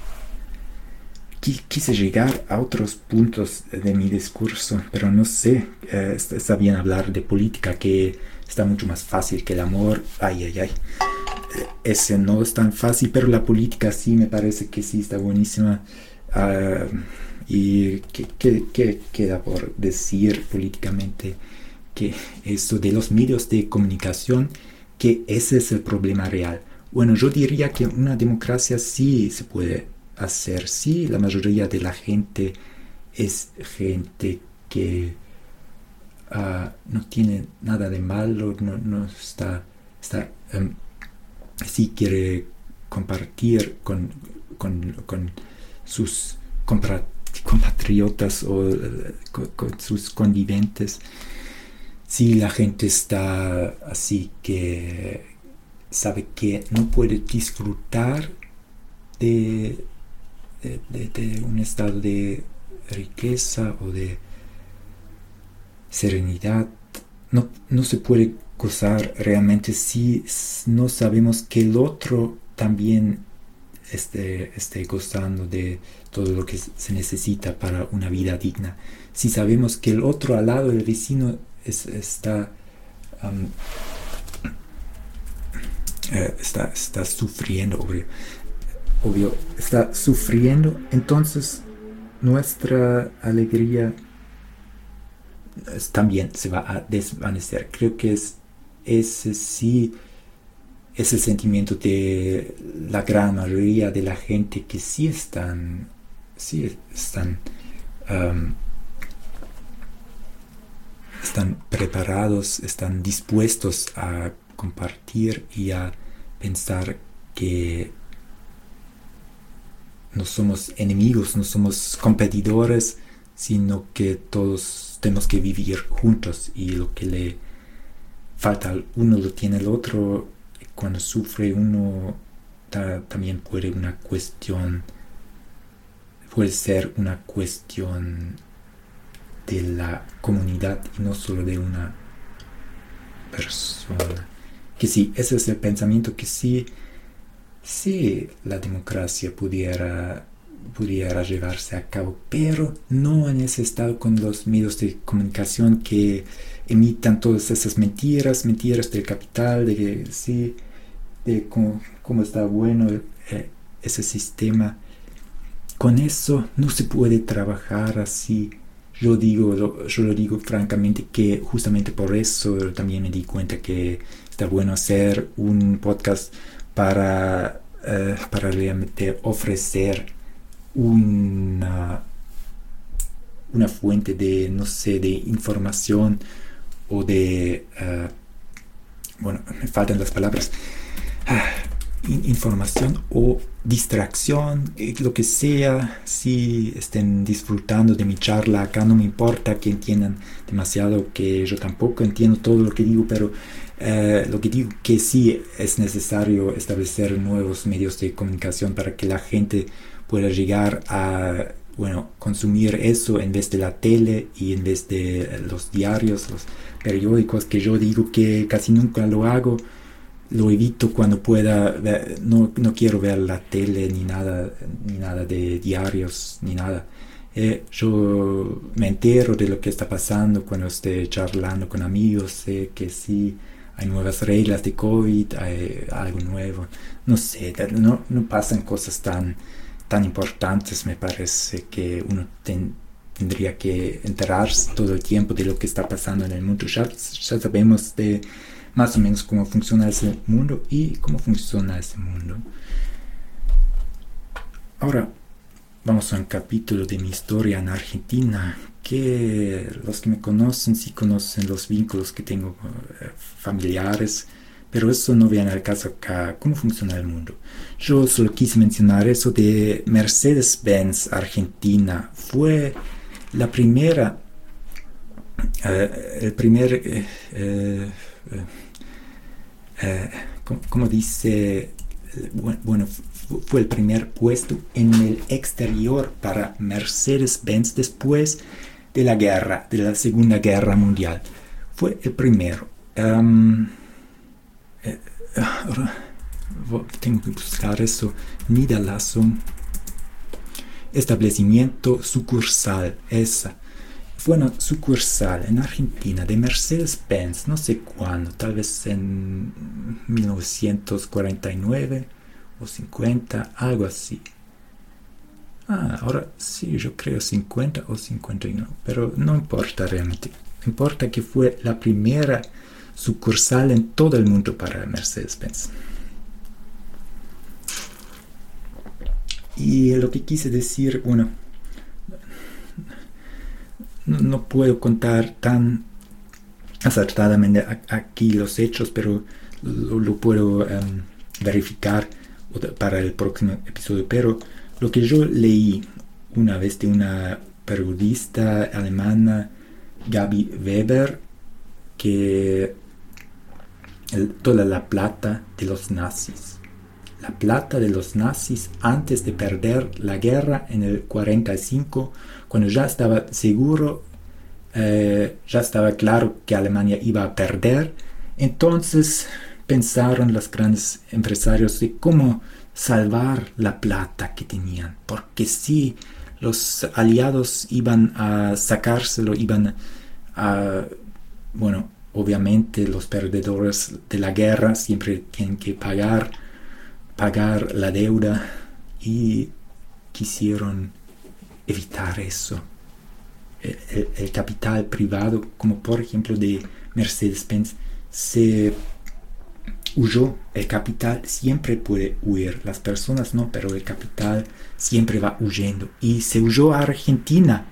quise llegar a otros puntos de mi discurso, pero no sé, eh, está, está bien hablar de política, que está mucho más fácil que el amor. Ay, ay, ay. Ese no es tan fácil, pero la política sí me parece que sí está buenísima. Uh, y ¿qué, qué, qué queda por decir políticamente? Que eso de los medios de comunicación, que ese es el problema real. Bueno, yo diría que una democracia sí se puede hacer, sí, la mayoría de la gente es gente que uh, no tiene nada de malo, no, no está, está um, sí quiere compartir con, con, con sus compatriotas o con, con sus convivientes. Si la gente está así, que sabe que no puede disfrutar de, de, de, de un estado de riqueza o de serenidad, no, no se puede gozar realmente si no sabemos que el otro también esté, esté gozando de todo lo que se necesita para una vida digna. Si sabemos que el otro al lado, el vecino, es, está, um, eh, está, está sufriendo, obvio, obvio, está sufriendo, entonces nuestra alegría también se va a desvanecer. Creo que es ese sí es el sentimiento de la gran mayoría de la gente, que sí están sí están um, están preparados, están dispuestos a compartir y a pensar que no somos enemigos, no somos competidores, sino que todos tenemos que vivir juntos, y lo que le falta al uno lo tiene el otro. Cuando sufre uno, ta, también puede una cuestión, puede ser una cuestión de la comunidad y no solo de una persona. Que sí, ese es el pensamiento, que sí, sí la democracia pudiera pudiera llevarse a cabo, pero no en ese estado, con los medios de comunicación que emitan todas esas mentiras, mentiras del capital, de que sí, de cómo, cómo está bueno eh, ese sistema. Con eso no se puede trabajar así. Yo digo, lo, yo lo digo francamente, que justamente por eso también me di cuenta que está bueno hacer un podcast para, eh, para realmente ofrecer una, una fuente de, no sé, de información o de, uh, bueno, me faltan las palabras, ah, información o distracción, lo que sea. Si estén disfrutando de mi charla acá, no me importa que entiendan demasiado, que yo tampoco entiendo todo lo que digo, pero eh, lo que digo que sí es necesario establecer nuevos medios de comunicación para que la gente pueda llegar a, bueno, consumir eso en vez de la tele y en vez de los diarios, los periódicos, que yo digo que casi nunca lo hago. Lo evito cuando pueda. Ver, no, no quiero ver la tele ni nada, ni nada de diarios, ni nada. Eh, yo me entero de lo que está pasando cuando esté charlando con amigos. Sé que sí hay nuevas reglas de COVID, hay algo nuevo. No sé, no, no pasan cosas tan, tan importantes. Me parece que uno ten, tendría que enterarse todo el tiempo de lo que está pasando en el mundo. Ya, ya sabemos de más o menos cómo funciona ese mundo y cómo funciona ese mundo. Ahora vamos a un capítulo de mi historia en Argentina, que los que me conocen sí conocen los vínculos que tengo eh, familiares, pero eso no viene al caso acá. ¿Cómo funciona el mundo? Yo solo quise mencionar eso de Mercedes-Benz Argentina. Fue la primera, eh, el primer... Eh, eh, Eh, como, como dice, bueno, fue el primer puesto en el exterior para Mercedes-Benz después de la guerra, de la Segunda Guerra Mundial. Fue el primero. Um, eh, ahora tengo que buscar eso. Niederlassung, establecimiento sucursal, esa. Fue una sucursal en Argentina de Mercedes-Benz, no sé cuándo, tal vez en mil novecientos cuarenta y nueve o cincuenta, algo así. Ah, ahora sí, yo creo cincuenta o cincuenta y nueve, pero no importa realmente. Importa que fue la primera sucursal en todo el mundo para Mercedes-Benz. Y lo que quise decir, bueno, No, no puedo contar tan acertadamente aquí los hechos, pero lo, lo puedo um, verificar para el próximo episodio. Pero lo que yo leí una vez de una periodista alemana, Gabi Weber, que el, toda la plata de los nazis, la plata de los nazis antes de perder la guerra en el cuarenta y cinco, cuando ya estaba seguro, eh, ya estaba claro que Alemania iba a perder, entonces pensaron los grandes empresarios de cómo salvar la plata que tenían, porque si los aliados iban a sacárselo, iban a, bueno, obviamente los perdedores de la guerra siempre tienen que pagar, pagar la deuda, y quisieron evitar eso. El, el, el capital privado, como por ejemplo de Mercedes-Benz, se huyó. El capital siempre puede huir, las personas no, pero el capital siempre va huyendo, y se huyó a Argentina.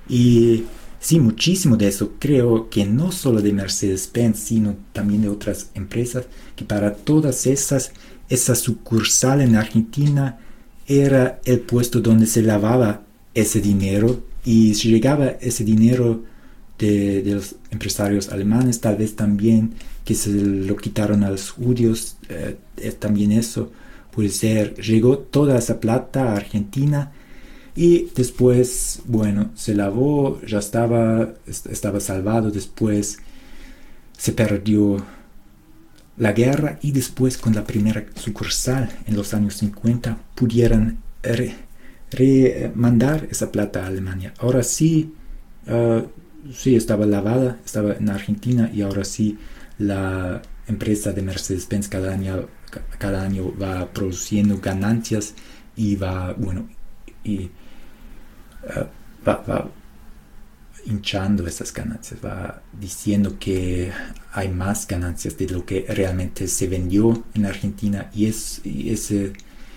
Y sí, muchísimo de eso, creo que no solo de Mercedes-Benz, sino también de otras empresas, que para todas esas, esa sucursal en Argentina era el puesto donde se lavaba ese dinero, y si llegaba ese dinero de, de los empresarios alemanes, tal vez también que se lo quitaron a los judíos, eh, también eso puede ser. Llegó toda esa plata a Argentina, y después, bueno, se lavó, ya estaba, estaba salvado. Después se perdió la guerra, y después con la primera sucursal en los años cincuenta pudieran re, re mandar esa plata a Alemania. Ahora sí, uh, sí estaba lavada, estaba en Argentina, y ahora sí la empresa de Mercedes-Benz cada año, cada año va produciendo ganancias, y va, bueno, y uh, va, va hinchando esas ganancias, va diciendo que hay más ganancias de lo que realmente se vendió en Argentina, y, es, y ese,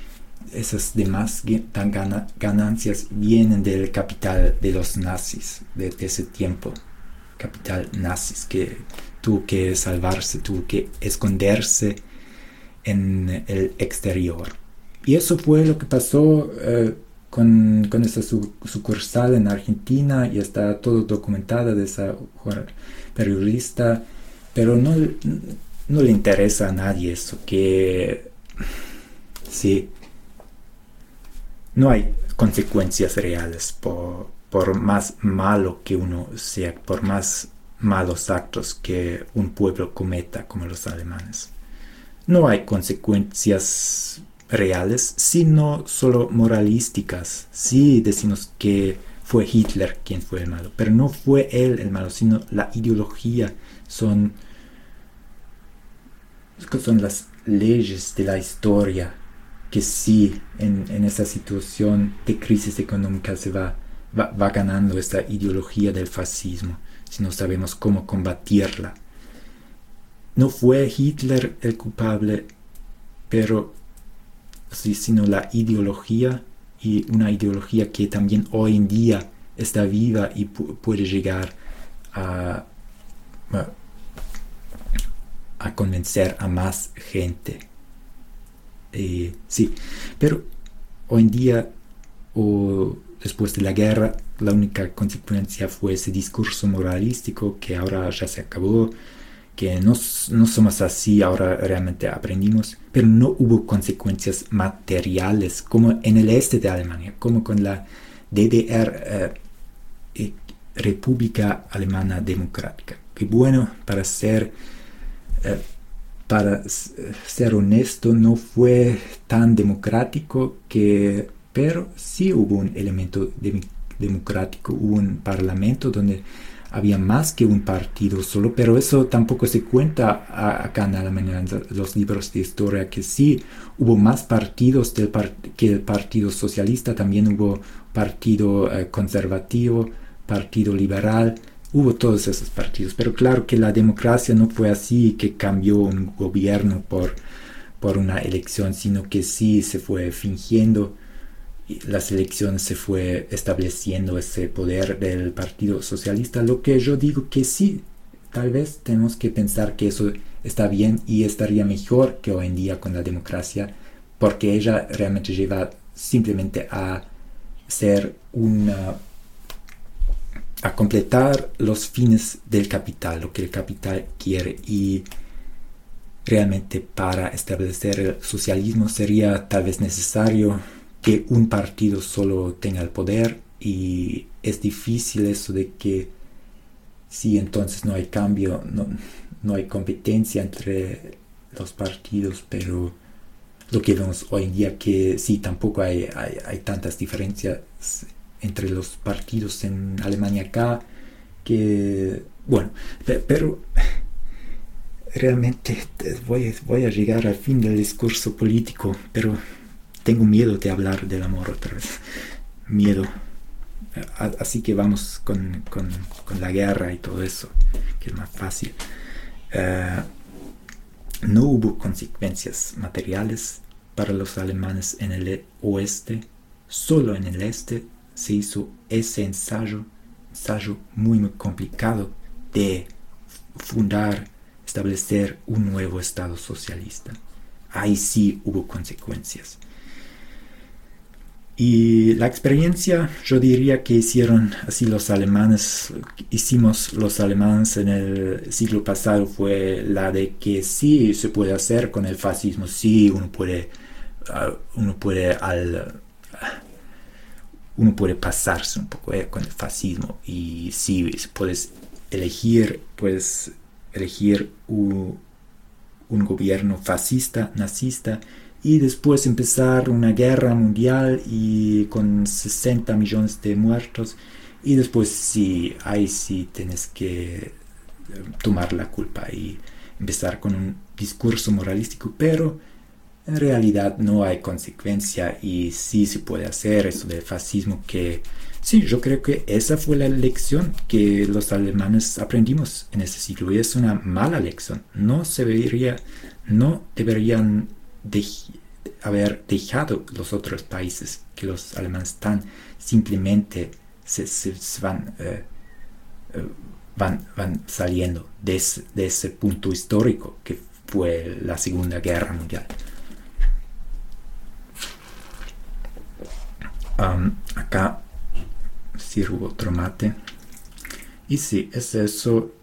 esas demás ganancias vienen del capital de los nazis, de, de ese tiempo, capital nazis que tuvo que salvarse, tuvo que esconderse en el exterior. Y eso fue lo que pasó eh, con, con esa su, sucursal en Argentina, y está todo documentado de esa periodista, pero no, no le interesa a nadie eso, que sí, no hay consecuencias reales por, por más malo que uno sea, por más malos actos que un pueblo cometa, como los alemanes. No hay consecuencias reales, sino solo moralísticas. Sí decimos que fue Hitler quien fue el malo, pero no fue él el malo, sino la ideología. Son, son las leyes de la historia que sí, en, en esa situación de crisis económica se va, va, va ganando esta ideología del fascismo, si no sabemos cómo combatirla. No fue Hitler el culpable, pero sí, sino la ideología, y una ideología que también hoy en día está viva y pu- puede llegar a, a, a convencer a más gente. Eh, sí, pero hoy en día, o después de la guerra, la única consecuencia fue ese discurso moralístico que ahora ya se acabó, que no, no somos así, ahora realmente aprendimos, pero no hubo consecuencias materiales como en el este de Alemania, como con la D D R, eh, República Alemana Democrática. Que bueno, para ser, eh, para ser honesto, no fue tan democrático, que, pero sí hubo un elemento de, democrático, hubo un parlamento donde había más que un partido solo, pero eso tampoco se cuenta a, acá en Alemania en los libros de historia, que sí hubo más partidos del par que el Partido Socialista, también hubo Partido eh, Conservativo, Partido Liberal, hubo todos esos partidos, pero claro que la democracia no fue así, que cambió un gobierno por, por una elección, sino que sí se fue fingiendo. Las elecciones se fue estableciendo ese poder del Partido Socialista, lo que yo digo que sí, tal vez tenemos que pensar que eso está bien y estaría mejor que hoy en día con la democracia, porque ella realmente lleva simplemente a ser una, a completar los fines del capital, lo que el capital quiere, y realmente para establecer el socialismo sería tal vez necesario que un partido solo tenga el poder, y es difícil eso de que si entonces no hay cambio, no, no hay competencia entre los partidos, pero lo que vemos hoy en día que sí, tampoco hay, hay, hay tantas diferencias entre los partidos en Alemania acá, que bueno, pero realmente voy, voy a llegar al fin del discurso político, pero tengo miedo de hablar del amor otra vez. Miedo. Así que vamos con, con, con la guerra y todo eso, que es más fácil. Uh, no hubo consecuencias materiales para los alemanes en el oeste. Solo en el este se hizo ese ensayo, ensayo muy, muy complicado de fundar, establecer un nuevo Estado socialista. Ahí sí hubo consecuencias. Y la experiencia, yo diría que hicieron así los alemanes, hicimos los alemanes en el siglo pasado, fue la de que sí se puede hacer con el fascismo, sí uno puede, uh, uno puede al, uh, uno puede pasarse un poco eh, con el fascismo, y sí puedes elegir, puedes elegir un, un gobierno fascista, nazista, y después empezar una guerra mundial y con sesenta millones de muertos, y después sí, ahí sí tienes que tomar la culpa y empezar con un discurso moralístico, pero en realidad no hay consecuencia, y sí se puede hacer eso del fascismo, que sí, yo creo que esa fue la lección que los alemanes aprendimos en ese siglo, y es una mala lección. No se debería, no deberían de haber dejado los otros países, que los alemanes tan simplemente se, se, se van, eh, eh, van, van saliendo de ese, de ese punto histórico, que fue la Segunda Guerra Mundial. Um, acá sirvo otro mate. Y sí, es eso,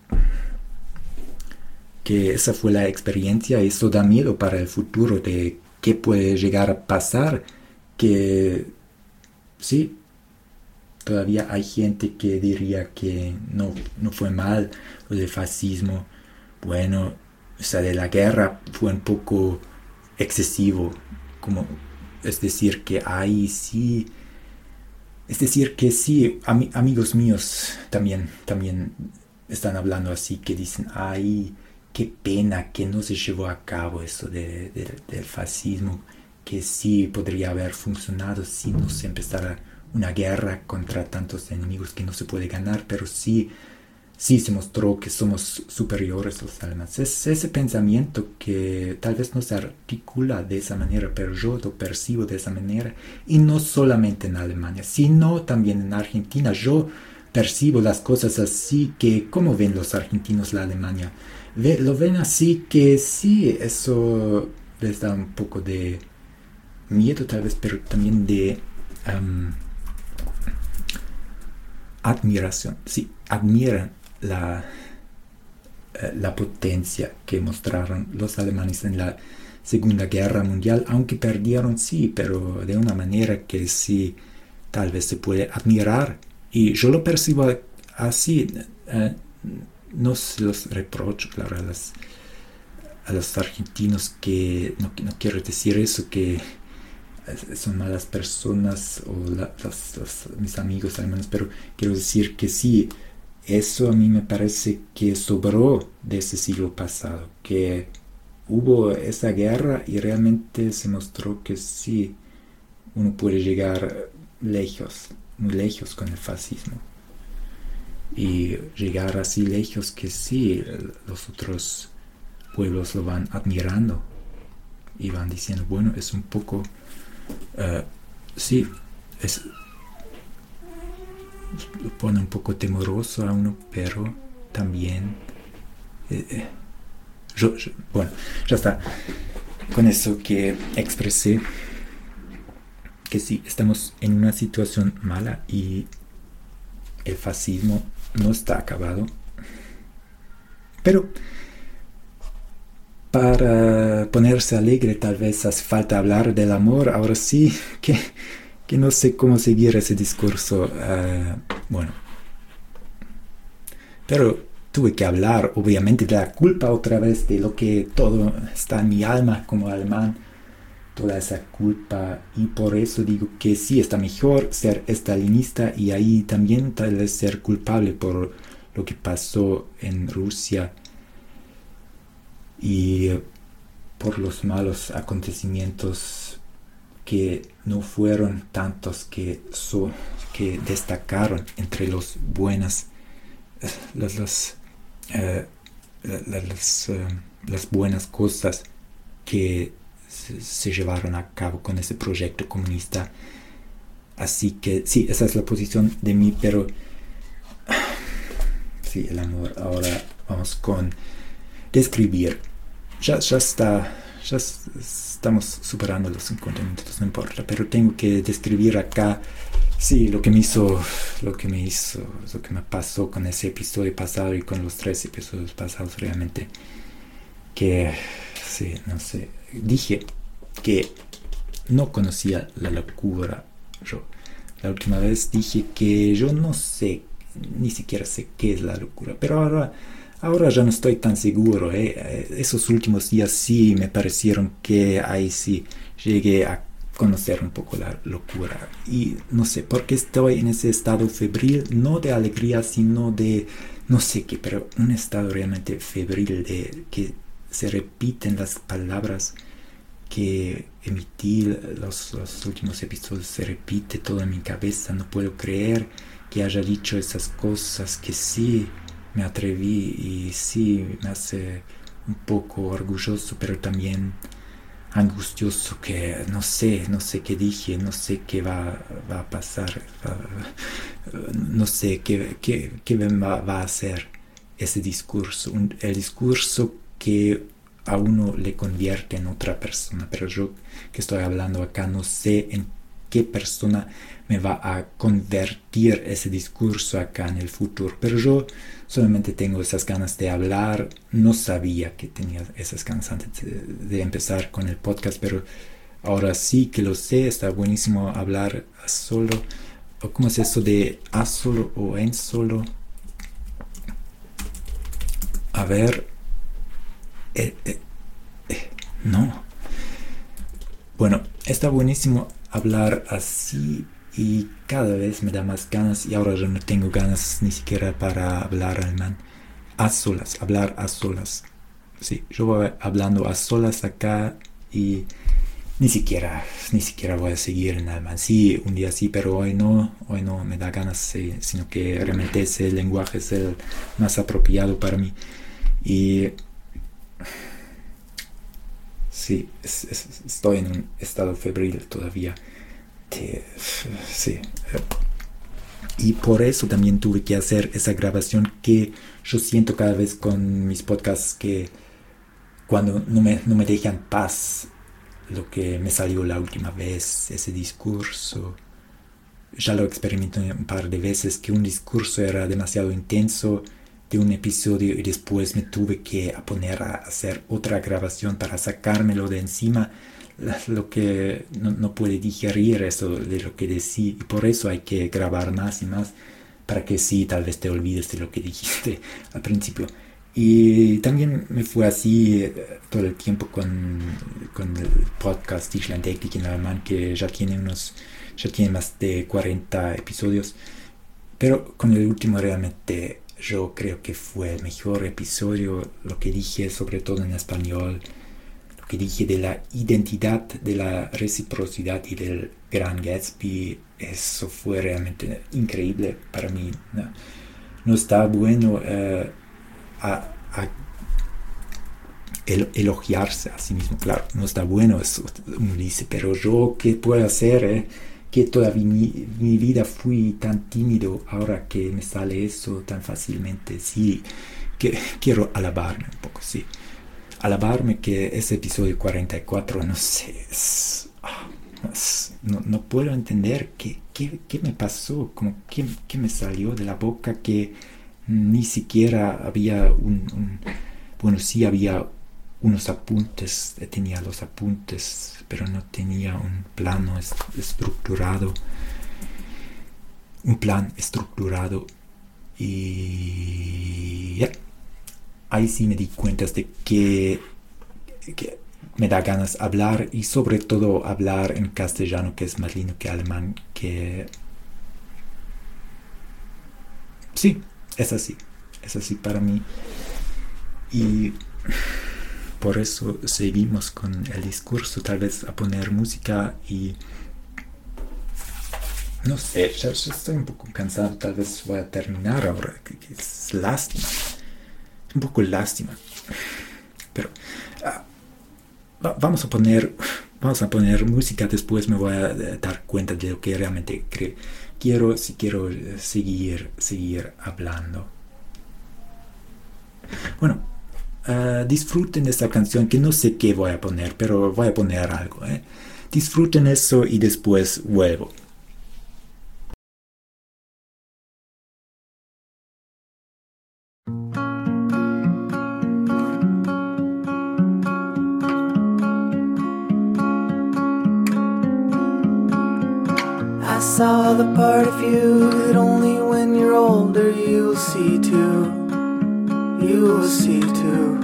que esa fue la experiencia, y eso da miedo para el futuro de qué puede llegar a pasar, que sí, todavía hay gente que diría que no, no fue mal lo del fascismo. Bueno, o sea, de la guerra fue un poco excesivo, como, es decir, que ahí sí, es decir, que sí, am- amigos míos también, también están hablando así, que dicen, ay, qué pena que no se llevó a cabo eso de, de- del fascismo, que sí podría haber funcionado si no se empezara una guerra contra tantos enemigos que no se puede ganar, pero sí, sí se mostró que somos superiores los alemanes. Es ese pensamiento que tal vez no se articula de esa manera, pero yo lo percibo de esa manera, y no solamente en Alemania, sino también en Argentina. Yo percibo las cosas así, que ¿cómo ven los argentinos la Alemania? Ve, lo ven así, que sí, eso les da un poco de miedo tal vez, pero también de um, admiración. Sí, admiran la, eh, la potencia que mostraron los alemanes en la Segunda Guerra Mundial, aunque perdieron, sí, pero de una manera que sí, tal vez se puede admirar. Y yo lo percibo así. Eh, no se los reprocho, claro, a, las, a los argentinos, que no, no quiero decir eso, que son malas personas, o la, los, los, mis amigos alemanes, pero quiero decir que sí, eso a mí me parece que sobró de ese siglo pasado, que hubo esa guerra y realmente se mostró que sí, uno puede llegar lejos, muy lejos con el fascismo, y llegar así lejos que sí, los otros pueblos lo van admirando y van diciendo, bueno, es un poco Uh, sí, es, lo pone un poco temoroso a uno, pero también eh, eh, yo, yo, bueno, ya está, con eso que expresé, que sí, estamos en una situación mala y el fascismo no está acabado, pero para ponerse alegre tal vez hace falta hablar del amor. Ahora sí, que, que no sé cómo seguir ese discurso. Uh, bueno, pero tuve que hablar obviamente de la culpa otra vez, de lo que todo está en mi alma como alemán, toda esa culpa, y por eso digo que sí, está mejor ser estalinista y ahí también tal vez ser culpable por lo que pasó en Rusia y por los malos acontecimientos, que no fueron tantos que, so, que destacaron entre los buenas las, las, eh, las, eh, las buenas cosas que se, se llevaron a cabo con ese proyecto comunista. Así que sí, esa es la posición de mí, pero sí, el amor. Ahora vamos con describir. Ya, ya está, ya estamos superando los cincuenta minutos, no importa, pero tengo que describir acá, sí, lo que me hizo, lo que me hizo, lo que me pasó con ese episodio pasado y con los tres episodios pasados, realmente, que, sí, no sé, dije que no conocía la locura. Yo, la última vez dije que yo no sé, ni siquiera sé qué es la locura, pero ahora... Ahora ya no estoy tan seguro, ¿eh? Esos últimos días sí me parecieron que ahí sí llegué a conocer un poco la locura. Y no sé por qué estoy en ese estado febril, no de alegría, sino de no sé qué, pero un estado realmente febril, de que se repiten las palabras que emití los, los últimos episodios, se repite todo en mi cabeza. No puedo creer que haya dicho esas cosas, que sí me atreví, y sí me hace un poco orgulloso, pero también angustioso, que no sé, no sé qué dije, no sé qué va, va a pasar, va, no sé qué, qué, qué va, va a hacer ese discurso, un, el discurso que a uno le convierte en otra persona, pero yo que estoy hablando acá no sé en qué persona me va a convertir ese discurso acá en el futuro, pero yo solamente tengo esas ganas de hablar. No sabía que tenía esas ganas antes de, de empezar con el podcast, pero ahora sí que lo sé. Está buenísimo hablar a solo, o cómo es eso de a solo o en solo. A ver, eh, eh, eh, no. Bueno, está buenísimo hablar así y cada vez me da más ganas, y ahora yo no tengo ganas ni siquiera para hablar alemán. A solas, hablar a solas. Sí, yo voy hablando a solas acá y ni siquiera, ni siquiera voy a seguir en alemán. Sí, un día sí, pero hoy no, hoy no me da ganas, sí, sino que realmente ese lenguaje es el más apropiado para mí. Y sí, es, es, estoy en un estado febril todavía. Que, sí. Y por eso también tuve que hacer esa grabación que yo siento cada vez con mis podcasts, que cuando no me, no me dejan paz lo que me salió la última vez, ese discurso. Ya lo experimenté un par de veces, que un discurso era demasiado intenso de un episodio y después me tuve que poner a hacer otra grabación para sacármelo de encima, lo que no, no puede digerir eso de lo que decí, y por eso hay que grabar más y más para que sí, tal vez te olvides de lo que dijiste al principio. Y también me fue así eh, todo el tiempo con, con el podcast Tischlein Täglich en alemán, que ya tiene unos ya tiene más de cuarenta episodios, pero con el último realmente yo creo que fue el mejor episodio. Lo que dije, sobre todo en español, lo que dije de la identidad, de la reciprocidad y del Gran Gatsby, eso fue realmente increíble para mí. No, no está bueno eh, a, a el, elogiarse a sí mismo. Claro, no está bueno eso, uno dice, pero yo, ¿qué puedo hacer? Eh? Que toda mi, mi vida fui tan tímido, ahora que me sale eso tan fácilmente. Sí, que quiero alabarme un poco, sí. Alabarme que ese episodio cuarenta y cuatro, no sé, es, es, no, no puedo entender qué, qué, qué me pasó, como qué, qué me salió de la boca, que ni siquiera había un, un bueno, sí había unos apuntes, tenía los apuntes, pero no tenía un plano est- estructurado, un plan estructurado, y yeah. Ahí sí me di cuenta de que, que me da ganas hablar, y sobre todo hablar en castellano, que es más lindo que alemán, que sí, es así, es así para mí. Y por eso seguimos con el discurso, tal vez a poner música y no sé, ya, ya estoy un poco cansado, tal vez voy a terminar ahora, que, que es lástima, es un poco lástima, pero uh, vamos a poner, vamos a poner música, después me voy a dar cuenta de lo que realmente creo, quiero, si quiero seguir, seguir hablando. Bueno. Uh, disfruten esta canción, que no sé qué voy a poner, pero voy a poner algo, ¿eh? Disfruten eso y después vuelvo.
I saw the part of you that only when you're older you'll see too. You will see too.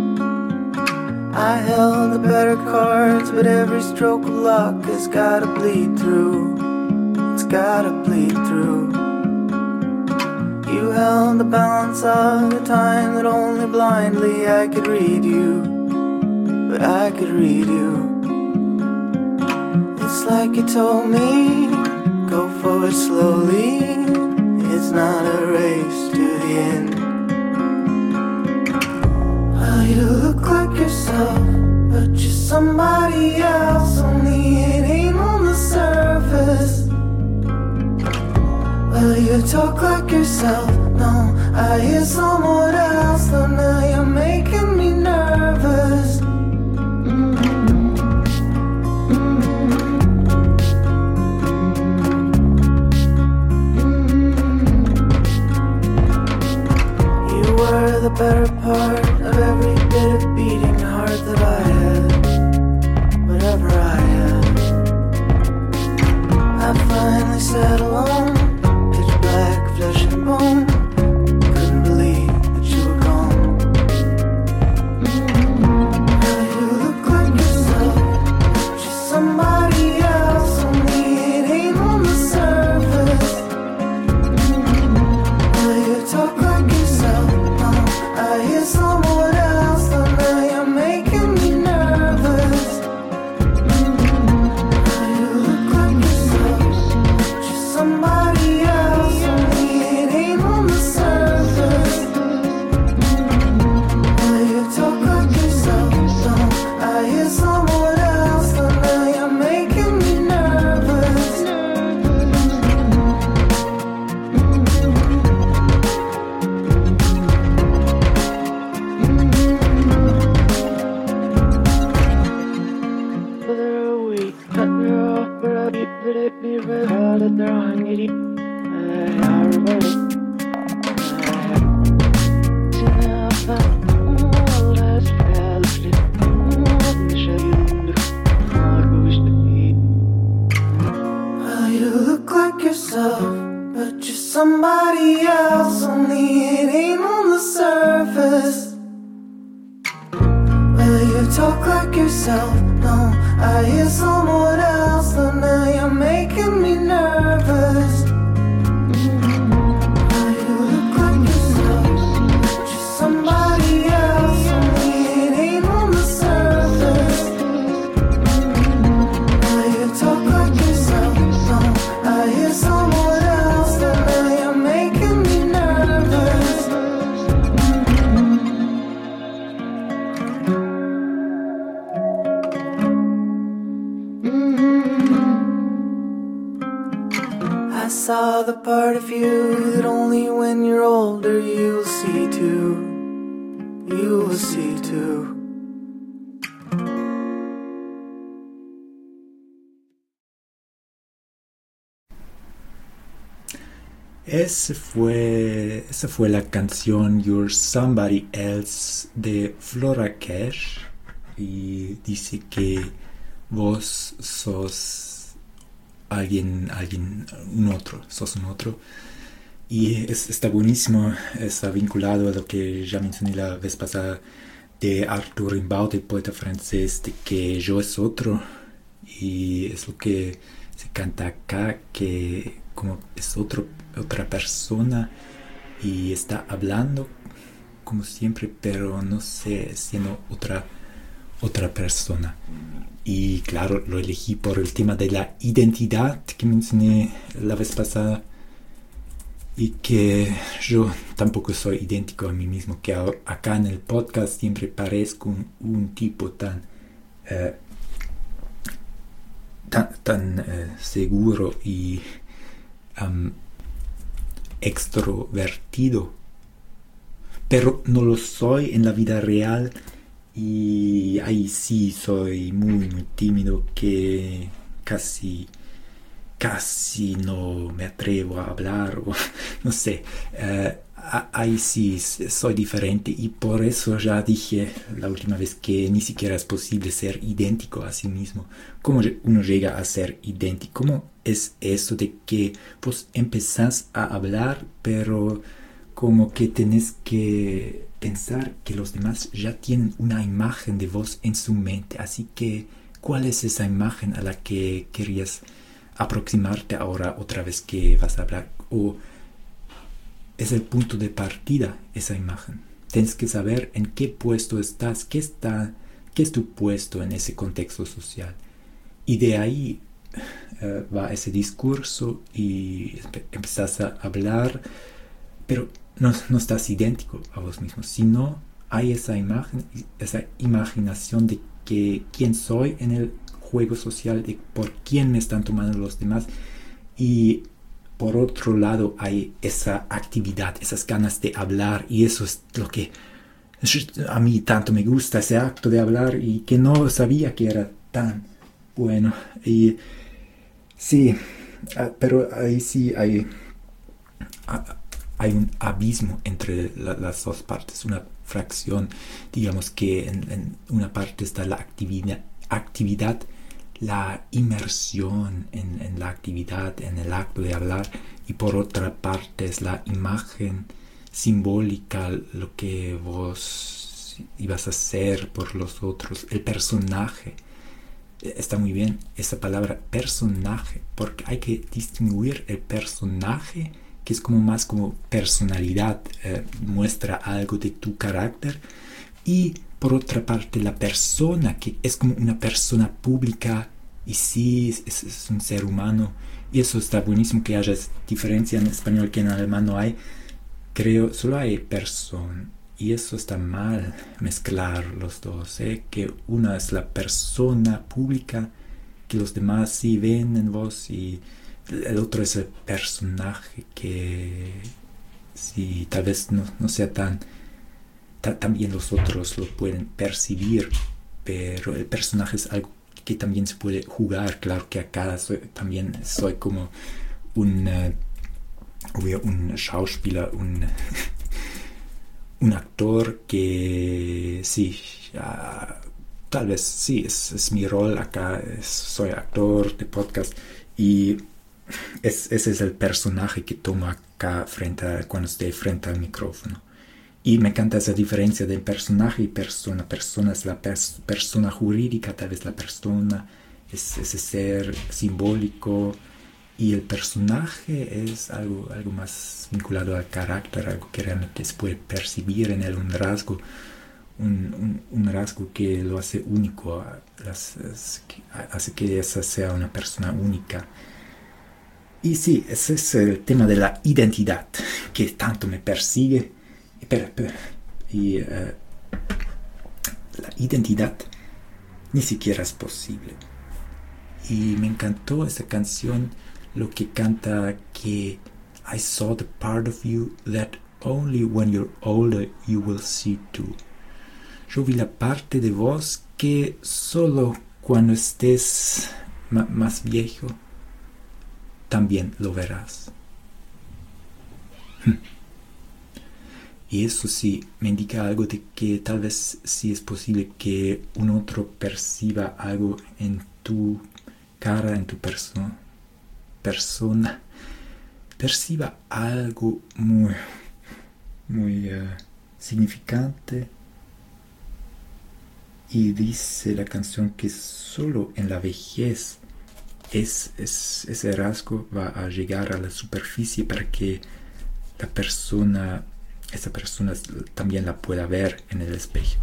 I held the better cards, but every stroke of luck has gotta bleed through. It's gotta bleed through. You held the balance of the time that only blindly I could read you. But I could read you. It's like you told me, go forward slowly. It's not a race to the end. You look like yourself, but you're somebody else. Only it ain't on the surface. Well, you talk like yourself. No, I hear someone else. Though now you're making me nervous. you're a part of every bit of beating heart that I had, whatever I had. I finally sat alone, pitch black, flesh and bone. Couldn't believe that you were gone. Now you look like yourself, just somebody else, only it ain't on the surface. Now you talk like yourself, now I hear someone else, and now you're making me nervous. Now you look like yourself, just somebody else, only it ain't on the surface. Now you talk like yourself, now I hear someone else, and now you're making me nervous. Whether a week, cut her off, but I'll be but it be red hot at their hungry. I already. Well, you look like yourself, but you're somebody else, only it ain't on the surface. Well, you talk like yourself, no, I hear someone else, and now you're making me nervous. Well, you look like yourself, just somebody else, only it ain't on the surface. Well, you talk like yourself, no, I hear someone else, and now you're making me nervous. I saw the part of you that only when you're older you'll see too. You will see too.
Ese fue, esa fue la canción You're Somebody Else de Flora Cash, y dice que vos sos alguien, alguien, un otro, sos un otro, y es, está buenísimo, está vinculado a lo que ya mencioné la vez pasada de Arthur Rimbaud, el poeta francés, de que yo es otro, y es lo que se canta acá, que como es otro, otra persona y está hablando como siempre, pero no sé, siendo otra otra persona. Y claro, lo elegí por el tema de la identidad que mencioné la vez pasada, y que yo tampoco soy idéntico a mí mismo, que acá en el podcast siempre parezco un, un tipo tan eh, tan, tan eh, seguro y um, extrovertido, pero no lo soy en la vida real, y ahí sí soy muy muy tímido, que casi casi no me atrevo a hablar, o no sé, uh, ahí sí soy diferente, y por eso ya dije la última vez que ni siquiera es posible ser idéntico a sí mismo. ¿Cómo uno llega a ser idéntico? ¿Cómo es eso de que vos empezás a hablar, pero como que tenés que pensar que los demás ya tienen una imagen de vos en su mente? Así que, ¿cuál es esa imagen a la que querías aproximarte ahora otra vez que vas a hablar? ¿O es el punto de partida esa imagen? Tienes que saber en qué puesto estás, qué está, qué es tu puesto en ese contexto social. Y de ahí uh, va ese discurso y empezás a hablar, pero no, no estás idéntico a vos mismo, sino hay esa imagen, esa imaginación de que quién soy en el juego social, de por quién me están tomando los demás, y por otro lado hay esa actividad, esas ganas de hablar, y eso es lo que a mí tanto me gusta, ese acto de hablar, y que no sabía que era tan bueno. Y sí, pero ahí sí hay hay un abismo entre la, las dos partes, una fracción. Digamos que en, en una parte está la actividad, actividad la inmersión en, en la actividad, en el acto de hablar, y por otra parte es la imagen simbólica, lo que vos ibas a hacer por los otros, el personaje. Está muy bien esa palabra personaje, porque hay que distinguir el personaje, que es como más como personalidad, eh, muestra algo de tu carácter, y por otra parte la persona, que es como una persona pública, y sí, es, es un ser humano, y eso está buenísimo que haya diferencia en español que en alemán no hay. Creo, solo hay persona, y eso está mal, mezclar los dos, ¿eh? Que una es la persona pública, que los demás sí ven en vos, y el otro es el personaje, que sí, tal vez no, no sea tan, ta, también los otros lo pueden percibir, pero el personaje es algo que también se puede jugar. Claro que acá soy, también soy como un, uh, un Schauspieler, un, un actor que sí, uh, tal vez sí, es, es mi rol acá, es, soy actor de podcast, y es, ese es el personaje que tomo acá frente a, cuando estoy frente al micrófono. Y me encanta esa diferencia de personaje y persona. Persona es la pers- persona jurídica, tal vez la persona es ese ser simbólico, y el personaje es algo, algo más vinculado al carácter, algo que realmente se puede percibir en él, un rasgo, un, un, un rasgo que lo hace único, hace que esa sea una persona única. Y sí, ese es el tema de la identidad que tanto me persigue. Pero, pero, y uh, la identidad ni siquiera es posible. Y me encantó esa canción, lo que canta que I saw the part of you that only when you're older you will see too. Yo vi la parte de vos que solo cuando estés ma- más viejo también lo verás. Y eso sí me indica algo de que tal vez sí es posible que un otro perciba algo en tu cara, en tu persona, persona, perciba algo muy, muy uh, significante. Y dice la canción que solo en la vejez es, es, ese rasgo va a llegar a la superficie para que la persona... esa persona también la pueda ver en el espejo.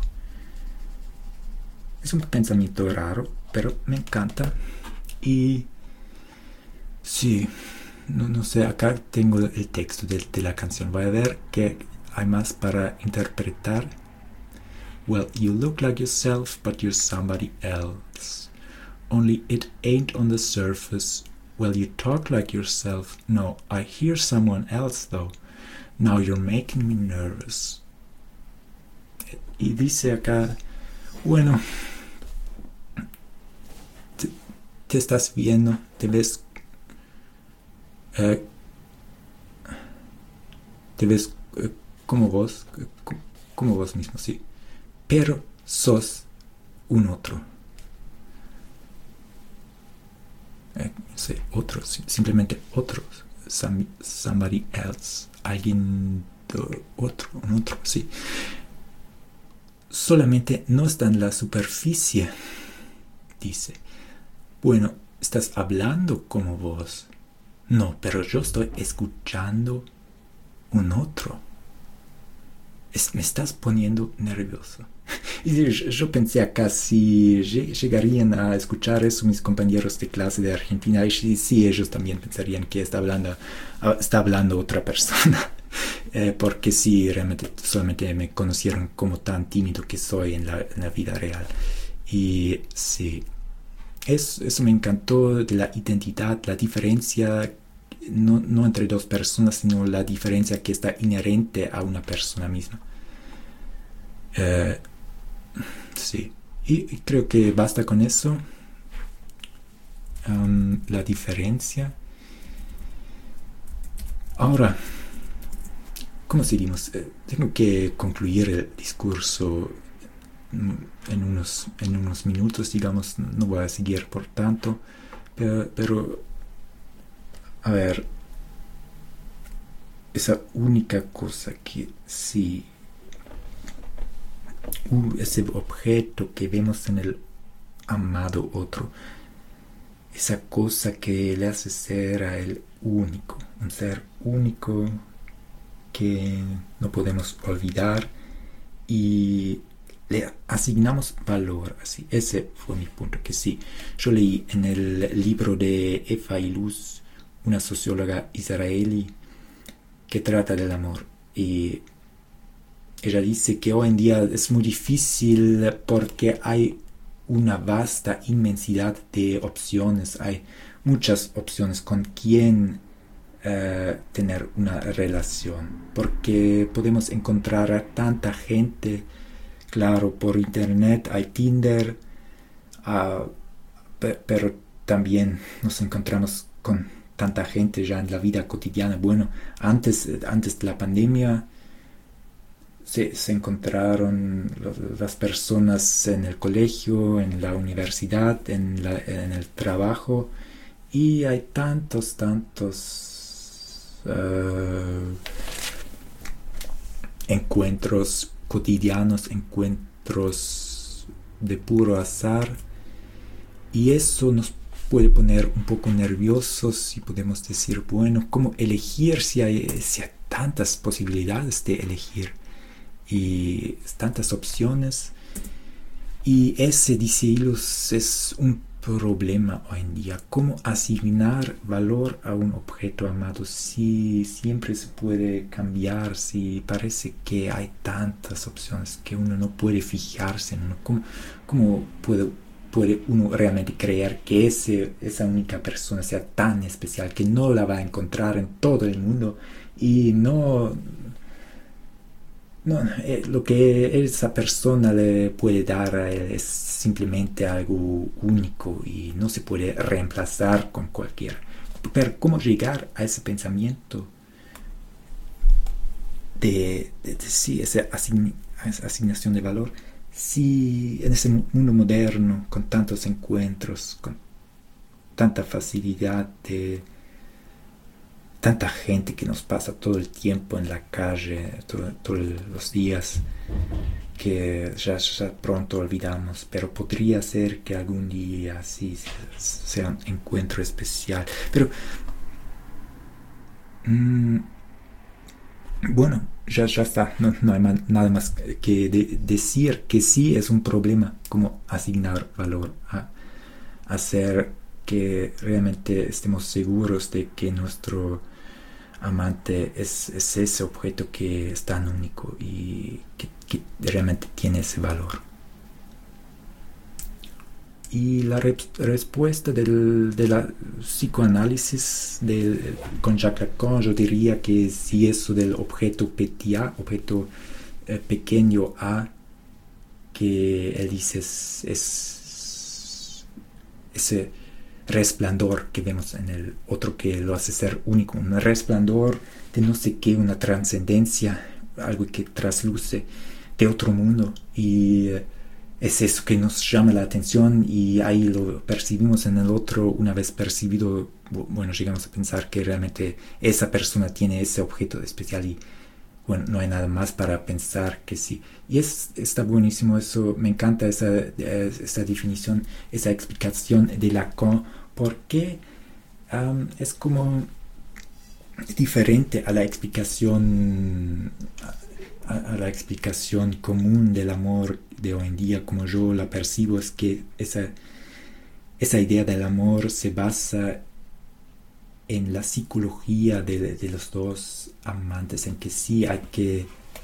Es un pensamiento raro, pero me encanta. Y sí, no, no sé, acá tengo el texto de, de la canción. Voy a ver qué hay más para interpretar. Well, you look like yourself, but you're somebody else. Only it ain't on the surface. Well, you talk like yourself. No, I hear someone else though. Now you're making me nervous. Y dice acá, bueno, te, te estás viendo, te ves, eh, te ves eh, como vos, eh, como vos mismo, sí, pero sos un otro. Eh, sí, otro, sí, simplemente otro, some, somebody else. Alguien otro, un otro, sí. Solamente no está en la superficie, dice. Bueno, estás hablando como vos. No, pero yo estoy escuchando un otro. Es, me estás poniendo nervioso. Y yo, yo pensé acá si llegarían a escuchar eso mis compañeros de clase de Argentina, y si, si ellos también pensarían que está hablando, está hablando otra persona. Eh, porque si realmente solamente me conocieron como tan tímido que soy en la, en la vida real. Y sí, eso, eso me encantó de la identidad, la diferencia, no, no entre dos personas, sino la diferencia que está inherente a una persona misma. Eh, sí, y creo que basta con eso. Um, la diferencia. Ahora, ¿cómo seguimos? Eh, tengo que concluir el discurso en unos, en unos minutos, digamos, no voy a seguir por tanto, pero, pero a ver, esa única cosa que sí, uh, ese objeto que vemos en el amado otro, esa cosa que le hace ser a él único, un ser único que no podemos olvidar y le asignamos valor, así. Ese fue mi punto, que sí. Yo leí en el libro de Eva Illouz, una socióloga israelí, que trata del amor. Y ella dice que hoy en día es muy difícil porque hay una vasta inmensidad de opciones. Hay muchas opciones con quién uh, tener una relación. Porque podemos encontrar a tanta gente. Claro, por internet hay Tinder, uh, pe- pero también nos encontramos con tanta gente ya en la vida cotidiana. Bueno, antes, antes de la pandemia se, se encontraron las personas en el colegio, en la universidad, en, la, en el trabajo, y hay tantos, tantos uh, encuentros cotidianos, encuentros de puro azar, y eso nos puede poner un poco nerviosos y podemos decir, bueno, ¿cómo elegir si hay, si hay tantas posibilidades de elegir y tantas opciones? Y ese, dice Illouz, es un problema hoy en día. ¿Cómo asignar valor a un objeto amado si siempre se puede cambiar, si parece que hay tantas opciones que uno no puede fijarse en uno? ¿Cómo, cómo puede, puede uno realmente creer que ese, esa única persona sea tan especial que no la va a encontrar en todo el mundo y no... No, eh, lo que esa persona le puede dar a él es simplemente algo único y no se puede reemplazar con cualquiera. Pero ¿cómo llegar a ese pensamiento de, de, de sí, esa, asign, esa asignación de valor? Si en ese mundo moderno, con tantos encuentros, con tanta facilidad de... tanta gente que nos pasa todo el tiempo en la calle, todo, todos los días, que ya, ya pronto olvidamos, pero podría ser que algún día sí sea un encuentro especial. Pero, mmm, bueno, ya, ya está, no, no hay man, nada más que de, decir que sí es un problema, como asignar valor, a hacer que realmente estemos seguros de que nuestro amante es, es ese objeto que es tan único y que, que realmente tiene ese valor. Y la re- respuesta del, de la psicoanálisis del, con Jacques Lacan, yo diría que si eso del objeto petit a, objeto eh, pequeño a, que él dice es, es ese resplandor que vemos en el otro que lo hace ser único, un resplandor de no sé qué, una trascendencia, algo que trasluce de otro mundo, y eh, es eso que nos llama la atención y ahí lo percibimos en el otro. Una vez percibido, bueno, llegamos a pensar que realmente esa persona tiene ese objeto especial y bueno, no hay nada más para pensar que sí. Y es, está buenísimo eso, me encanta esa, esa definición, esa explicación de Lacan, porque um, es como diferente a la explicación a, a la explicación común del amor de hoy en día. Como yo la percibo, es que esa, esa idea del amor se basa en la psicología de, de los dos amantes, en que sí hay que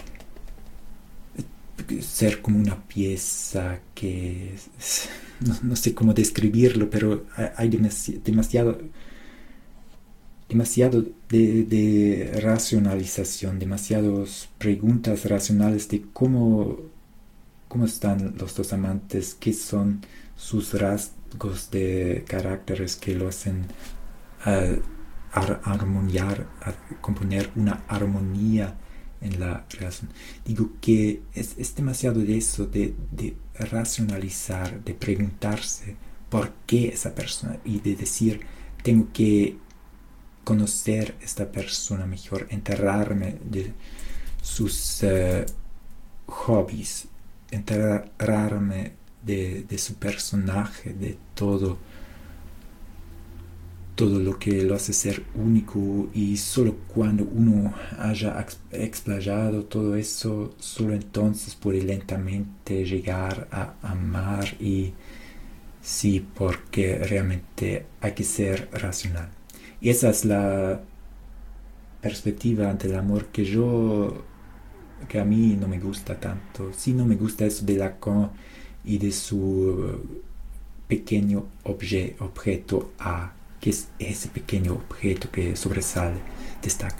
ser como una pieza que no, no sé cómo describirlo, pero hay demasi- demasiado demasiado de, de racionalización, demasiadas preguntas racionales de cómo cómo están los dos amantes, qué son sus rasgos de caracteres que lo hacen uh, ar- armoniar, ar- componer una armonía en la relación. Digo que es, es demasiado de eso, de, de racionalizar, de preguntarse por qué esa persona y de decir, tengo que conocer a esta persona mejor, enterarme de sus uh, hobbies, enterarme de, de su personaje, de todo, todo lo que lo hace ser único, y solo cuando uno haya ex- explayado todo eso, solo entonces puede lentamente llegar a amar. Y sí, porque realmente hay que ser racional. Y esa es la perspectiva ante el amor que yo, que a mí no me gusta tanto. Sí, no me gusta eso de Lacan y de su pequeño obje, objeto A, que es ese pequeño objeto que sobresale, destaca.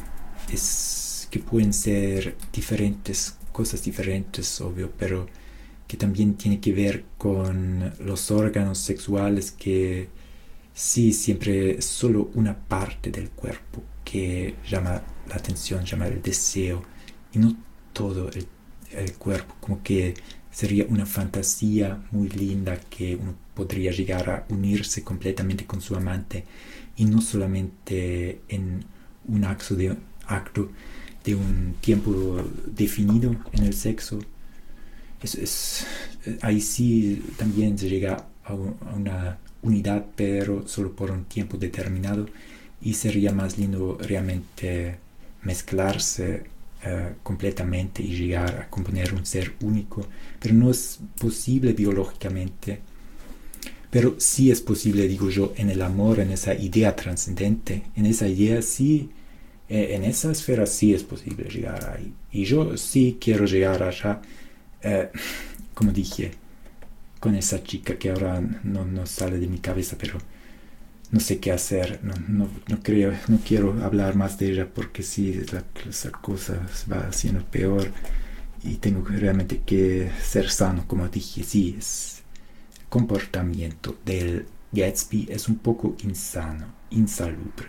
Es que pueden ser diferentes, cosas diferentes, obvio, pero que también tiene que ver con los órganos sexuales, que sí, siempre es solo una parte del cuerpo que llama la atención, llama el deseo, y no todo el, el cuerpo, como que sería una fantasía muy linda que uno podría llegar a unirse completamente con su amante, y no solamente en un acto de, acto de un tiempo definido en el sexo. Es, es, ahí sí también se llega a, un, a una unidad, pero solo por un tiempo determinado, y sería más lindo realmente mezclarse uh, completamente y llegar a componer un ser único, pero no es posible biológicamente. Pero sí es posible, digo yo, en el amor, en esa idea trascendente, en esa idea sí, eh, en esa esfera sí es posible llegar ahí. Y yo sí quiero llegar allá, eh, como dije, con esa chica que ahora no, no sale de mi cabeza, pero no sé qué hacer. No, no, no, creo, no quiero hablar más de ella, porque sí, la, esa cosa va haciendo peor, y tengo realmente que ser sano, como dije. Sí, es comportamiento del Gatsby es un poco insano, insalubre.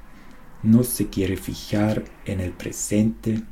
No se quiere fijar en el presente,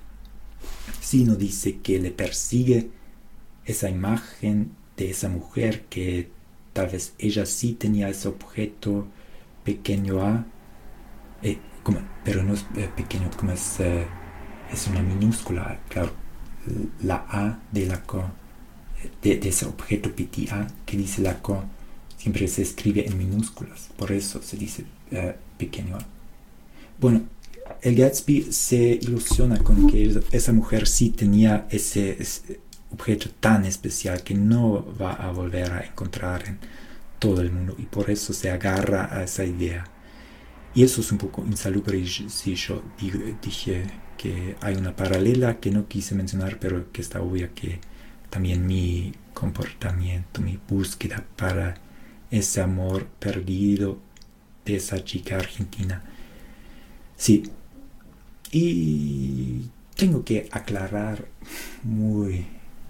sino dice que le persigue esa imagen de esa mujer, que tal vez ella sí tenía ese objeto pequeño A, eh, como, pero no es eh, pequeño, como es, eh, es una minúscula, claro, la A de la co. De, de ese objeto petit A que dice Lacan, siempre se escribe en minúsculas, por eso se dice uh, pequeño A. Bueno, el Gatsby se ilusiona con que esa mujer sí tenía ese, ese objeto tan especial que no va a volver a encontrar en todo el mundo, y por eso se agarra a esa idea. Y eso es un poco insalubre. Si yo dije que hay una paralela que no quise mencionar, pero que está obvia, que también mi comportamiento, mi búsqueda para ese amor perdido de esa chica argentina. Sí, y tengo que aclarar muy,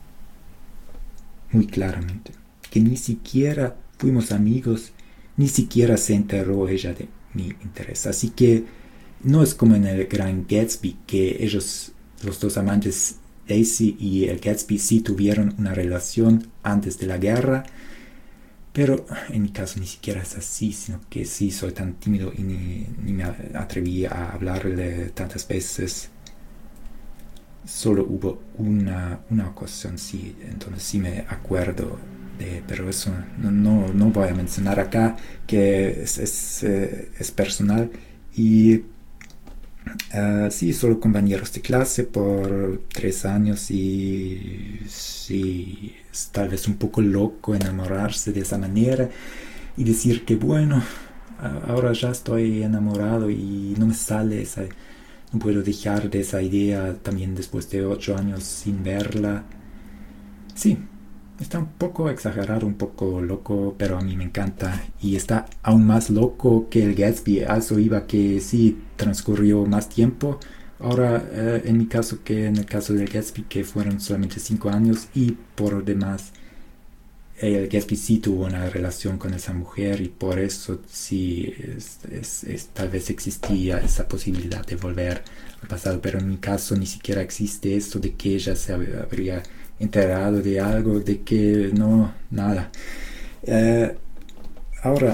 muy claramente que ni siquiera fuimos amigos, ni siquiera se enteró ella de mi interés. Así que no es como en el Gran Gatsby, que ellos, los dos amantes, Daisy y el Gatsby, sí tuvieron una relación antes de la guerra, pero en mi caso ni siquiera es así, sino que sí soy tan tímido y ni, ni me atreví a hablarle tantas veces. Solo hubo una, una ocasión, sí, entonces sí me acuerdo de, pero eso no, no, no voy a mencionar acá, que es, es, es personal. Y Uh, sí, solo compañeros de clase por tres años, y sí, es tal vez un poco loco enamorarse de esa manera y decir que bueno, ahora ya estoy enamorado y no me sale esa, no puedo dejar de esa idea también después de ocho años sin verla. Sí, está un poco exagerado, un poco loco, pero a mí me encanta, y está aún más loco que el Gatsby. A eso iba, que sí transcurrió más tiempo ahora eh, en mi caso que en el caso del Gatsby, que fueron solamente cinco años, y por demás el Gatsby sí tuvo una relación con esa mujer y por eso sí es, es, es, tal vez existía esa posibilidad de volver al pasado, pero en mi caso ni siquiera existe esto de que ella se habría enterado de algo, de que no, nada. Eh, ahora,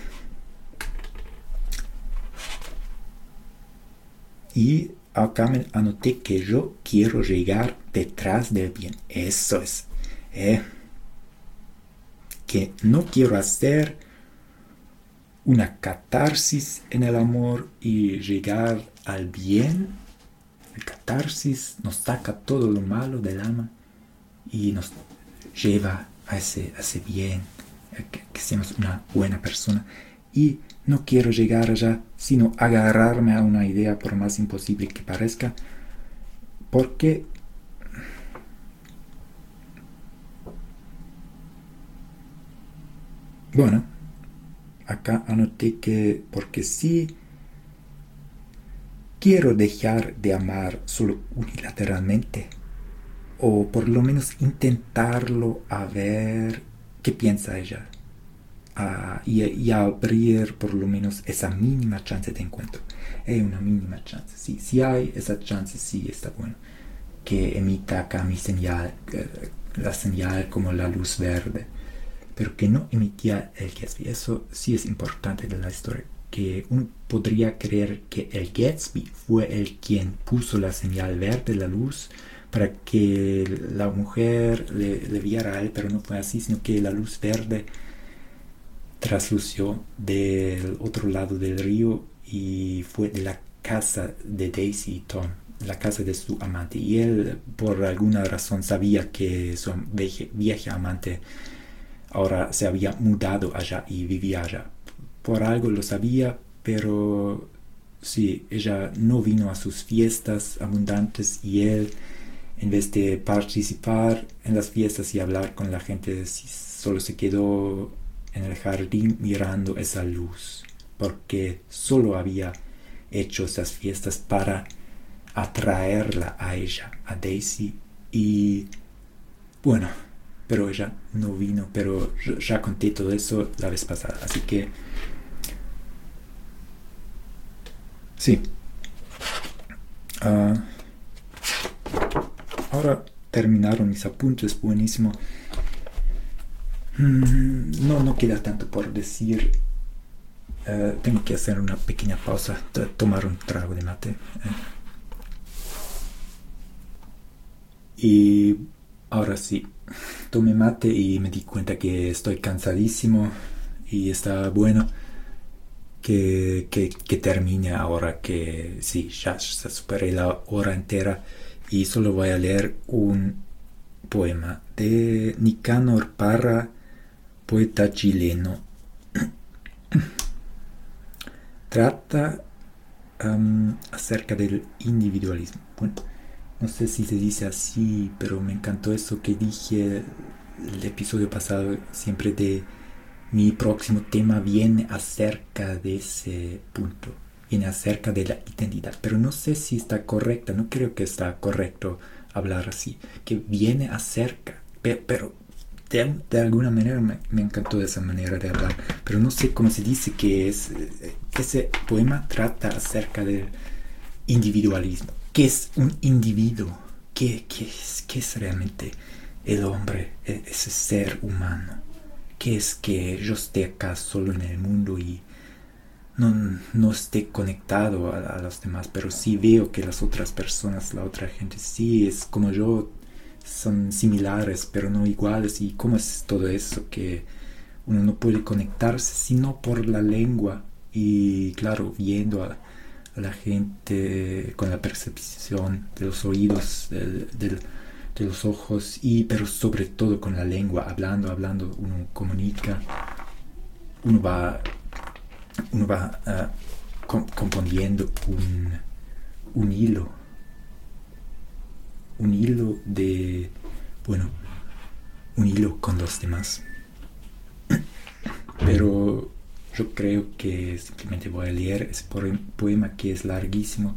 y acá me anoté que yo quiero llegar detrás del bien. Eso es. Eh, que no quiero hacer una catarsis en el amor y llegar al bien. El catarsis nos saca todo lo malo del alma y nos lleva a ese, a ese bien, que, que seamos una buena persona. Y no quiero llegar allá, sino agarrarme a una idea por más imposible que parezca, porque bueno, acá anoté que porque sí quiero dejar de amar solo unilateralmente, o por lo menos intentarlo a ver qué piensa ella, a, y, y a abrir por lo menos esa mínima chance de encuentro. Hay una mínima chance, sí, si hay esa chance, sí está bueno que emita acá mi señal, eh, la señal como la luz verde, pero que no emitía el Gatsby. Eso sí es importante de la historia, que uno podría creer que el Gatsby fue el quien puso la señal verde, la luz, para que la mujer le, le viera a él, pero no fue así, sino que la luz verde traslució del otro lado del río y fue de la casa de Daisy y Tom, la casa de su amante, y él por alguna razón sabía que su vieja amante ahora se había mudado allá y vivía allá. Por algo lo sabía, pero sí, ella no vino a sus fiestas abundantes y él, en vez de participar en las fiestas y hablar con la gente, solo se quedó en el jardín mirando esa luz, porque solo había hecho esas fiestas para atraerla a ella, a Daisy, y bueno, pero ella no vino, pero ya conté todo eso la vez pasada, así que sí. Uh, ahora terminaron mis apuntes, buenísimo. Mm, no, no queda tanto por decir. Uh, tengo que hacer una pequeña pausa, t- tomar un trago de mate. Eh. Y ahora sí, tomé mate y me di cuenta que estoy cansadísimo y está bueno que, que, que termine ahora, que sí, ya, ya superé la hora entera y solo voy a leer un poema de Nicanor Parra, poeta chileno. Trata um, acerca del individualismo. Bueno, no sé si se dice así, pero me encantó eso que dije el episodio pasado, siempre de mi próximo tema viene acerca de ese punto, viene acerca de la identidad, pero no sé si está correcta, no creo que está correcto hablar así, que viene acerca, pero, pero de, de alguna manera me, me encantó esa manera de hablar, pero no sé cómo se dice que es, ese poema trata acerca del individualismo. ¿Qué es un individuo? ¿Qué, qué, es, qué es realmente el hombre, ese ser humano? ¿Qué es que yo esté acá solo en el mundo y no, no esté conectado a, a los demás, pero sí veo que las otras personas, la otra gente, sí es como yo, son similares, pero no iguales? ¿Y cómo es todo eso que uno no puede conectarse sino por la lengua? Y claro, viendo a a la gente con la percepción de los oídos, del, del, de los ojos, y pero sobre todo con la lengua, hablando, hablando, uno comunica, uno va, uno va uh, com- componiendo un, un hilo, un hilo de, bueno, un hilo con los demás. Pero yo creo que simplemente voy a leer ese poema que es larguísimo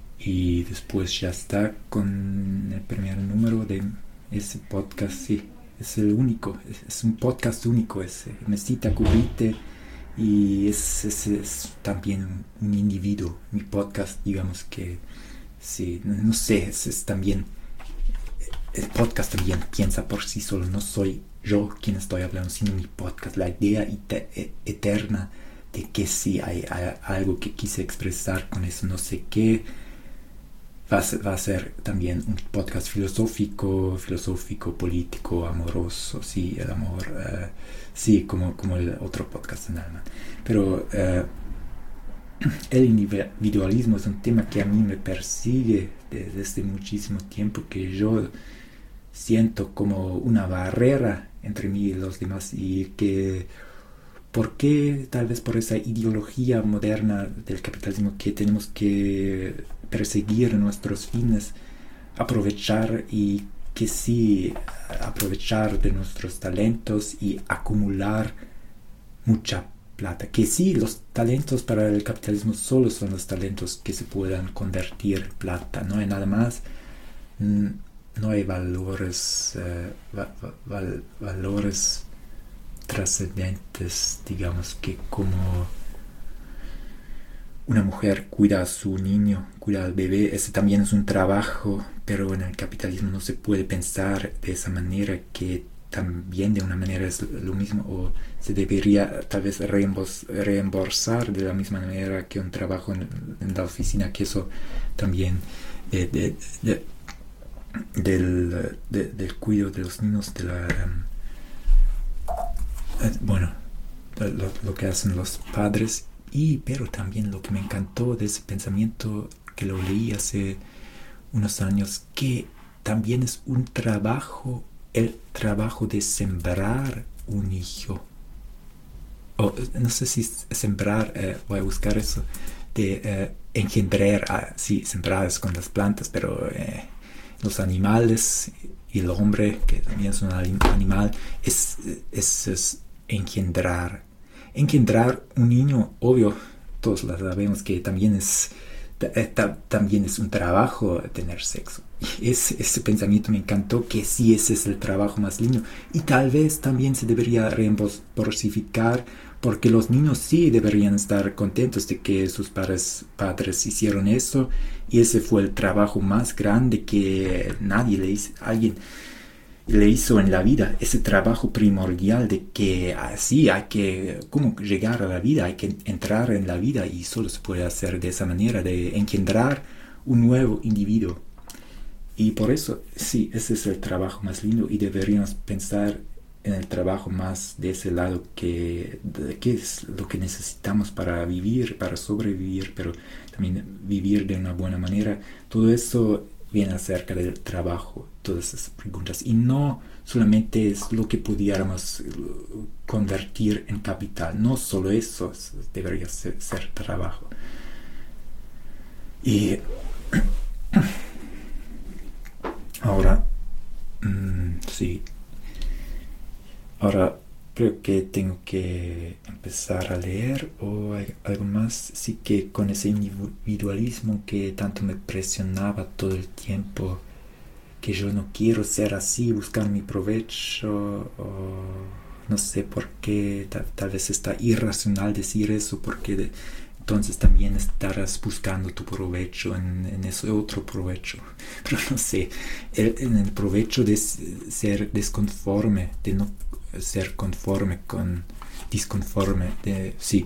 y después ya está con el primer número de ese podcast. Sí, es el único, es, es un podcast único, es Mesita Cubrite, y es, es, es también un, un individuo, mi podcast, digamos que, sí, no sé, es, es también, el podcast también piensa por sí solo, no soy yo quien estoy hablando, sino mi podcast, la idea et- eterna de que sí hay, hay algo que quise expresar con eso, no sé qué. Va a, ser, va a ser también un podcast filosófico, filosófico, político, amoroso, sí, el amor, uh, sí, como, como el otro podcast en alemán. Pero uh, el individualismo es un tema que a mí me persigue desde, desde muchísimo tiempo, que yo siento como una barrera entre mí y los demás, y que ¿por qué? Tal vez por esa ideología moderna del capitalismo que tenemos que perseguir nuestros fines, aprovechar y que sí, aprovechar de nuestros talentos y acumular mucha plata. Que sí, los talentos para el capitalismo solo son los talentos que se puedan convertir en plata, no hay nada más, no hay valores, eh, va, val, valores trascendentes, digamos, que como una mujer cuida a su niño, cuida al bebé, ese también es un trabajo, pero en el capitalismo no se puede pensar de esa manera, que también de una manera es lo mismo, o se debería tal vez reembos, reembolsar de la misma manera que un trabajo en, en la oficina, que eso también de, de, de, del, de, del cuidado de los niños, de la eh, bueno, lo, lo que hacen los padres. Y pero también lo que me encantó de ese pensamiento, que lo leí hace unos años, que también es un trabajo, el trabajo de sembrar un hijo, o no sé si sembrar, eh, voy a buscar eso, de eh, engendrar, ah, sí, sembrar es con las plantas, pero eh, los animales y el hombre, que también es un animal, es, es, es engendrar. Engendrar un niño, obvio, todos lo sabemos que también es, ta, también es un trabajo tener sexo. Y ese, ese pensamiento me encantó, que sí, ese es el trabajo más lindo. Y tal vez también se debería reembolsificar, porque los niños sí deberían estar contentos de que sus padres, padres hicieron eso. Y ese fue el trabajo más grande que nadie le hizo, alguien le hizo en la vida, ese trabajo primordial de que así hay que, cómo llegar a la vida, hay que entrar en la vida, y solo se puede hacer de esa manera, de engendrar un nuevo individuo. Y por eso, sí, ese es el trabajo más lindo, y deberíamos pensar en el trabajo más de ese lado, que, de qué es lo que necesitamos para vivir, para sobrevivir, pero también vivir de una buena manera. Todo eso viene acerca del trabajo, todas esas preguntas, y no solamente es lo que pudiéramos convertir en capital, no solo eso debería ser, ser trabajo. Y ahora, mmm, sí, ahora creo que tengo que empezar a leer, o hay algo más. Sí, que con ese individualismo que tanto me presionaba todo el tiempo, que yo no quiero ser así, buscar mi provecho, o no sé por qué, tal, tal vez está irracional decir eso, porque de, entonces también estarás buscando tu provecho en, en ese otro provecho, pero no sé, el, en el provecho de ser desconforme, de no ser conforme con disconforme, de, sí,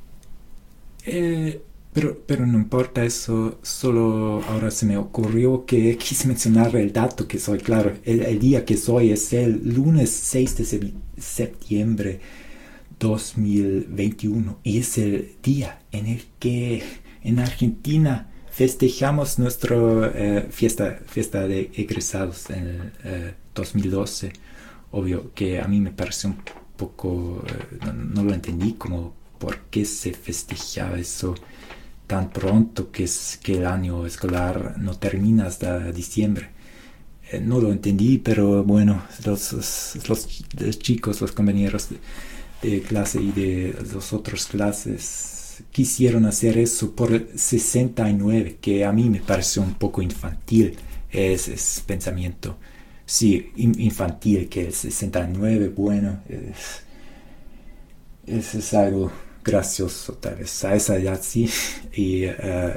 eh, pero, pero no importa eso, solo ahora se me ocurrió que quise mencionar el dato que soy, claro, el, el día que soy es el lunes seis de septiembre dos mil veintiuno, y es el día en el que en Argentina festejamos nuestra eh, fiesta, fiesta de egresados en el eh, dos mil doce. Obvio que a mí me pareció un poco, eh, no, no lo entendí, como por qué se festejaba eso tan pronto, que es que el año escolar no termina hasta diciembre. Eh, no lo entendí, pero bueno, los, los, los chicos, los compañeros de, de clase y de las otras clases quisieron hacer eso por el sesenta y nueve, que a mí me pareció un poco infantil ese, ese pensamiento. sí, in- infantil, que el sesenta y nueve, bueno, es, es, es algo gracioso tal vez, a esa edad sí, y, uh,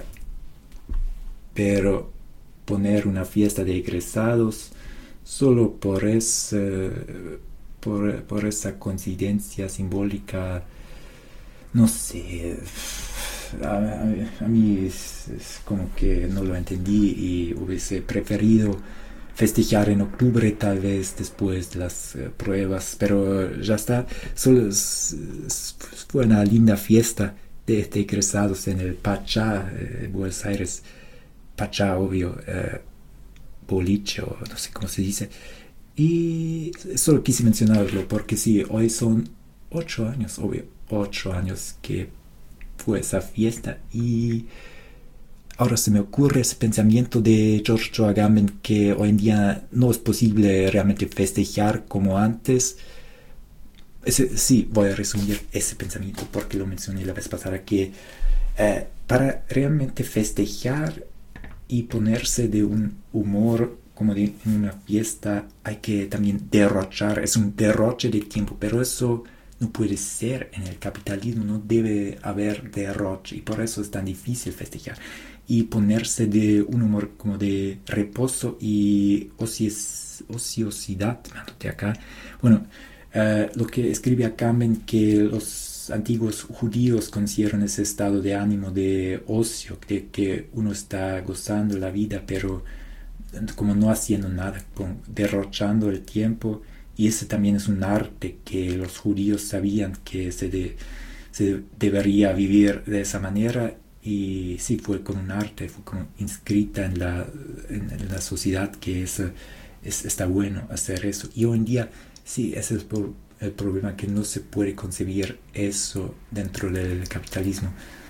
pero poner una fiesta de egresados solo por, ese, por, por esa coincidencia simbólica, no sé, a, a, a mí es, es como que no lo entendí y hubiese preferido festejar en octubre tal vez después de las uh, pruebas, pero ya está, solo es, es, fue una linda fiesta de, de egresados en el Pachá, eh, Buenos Aires, Pachá, obvio, eh, boliche, o no sé cómo se dice, y solo quise mencionarlo porque sí, hoy son ocho años, obvio, ocho años que fue esa fiesta y ahora se me ocurre ese pensamiento de Giorgio Agamben que hoy en día no es posible realmente festejar como antes. Ese, sí, voy a resumir ese pensamiento porque lo mencioné la vez pasada, que eh, para realmente festejar y ponerse de un humor como de en una fiesta hay que también derrochar, es un derroche de tiempo, pero eso no puede ser en el capitalismo, no debe haber derroche y por eso es tan difícil festejar y ponerse de un humor como de reposo y ocios, ociosidad, de acá. Bueno, uh, lo que escribe acá en que los antiguos judíos consideran ese estado de ánimo de ocio, de que uno está gozando la vida, pero como no haciendo nada, con, derrochando el tiempo, y ese también es un arte que los judíos sabían que se, de, se debería vivir de esa manera, y sí, fue con un arte, fue como inscrita en la, en, en la sociedad que es, es, está bueno hacer eso, y hoy en día, sí, ese es por, el problema, que no se puede concebir eso dentro del capitalismo.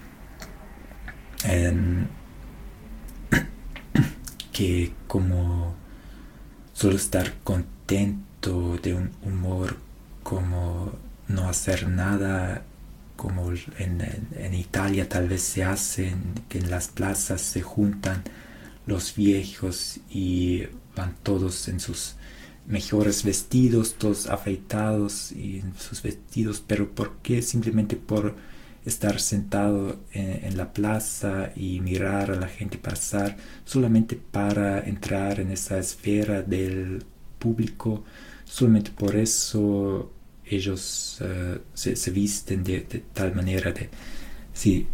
Um, que como solo estar contento de un humor, como no hacer nada, como en, en, en Italia tal vez se hacen, que en las plazas se juntan los viejos y van todos en sus mejores vestidos, todos afeitados y en sus vestidos, pero ¿por qué? Simplemente por estar sentado en, en la plaza y mirar a la gente pasar, solamente para entrar en esa esfera del público, solamente por eso ellos uh, se, se visten de, de tal manera, de, sí,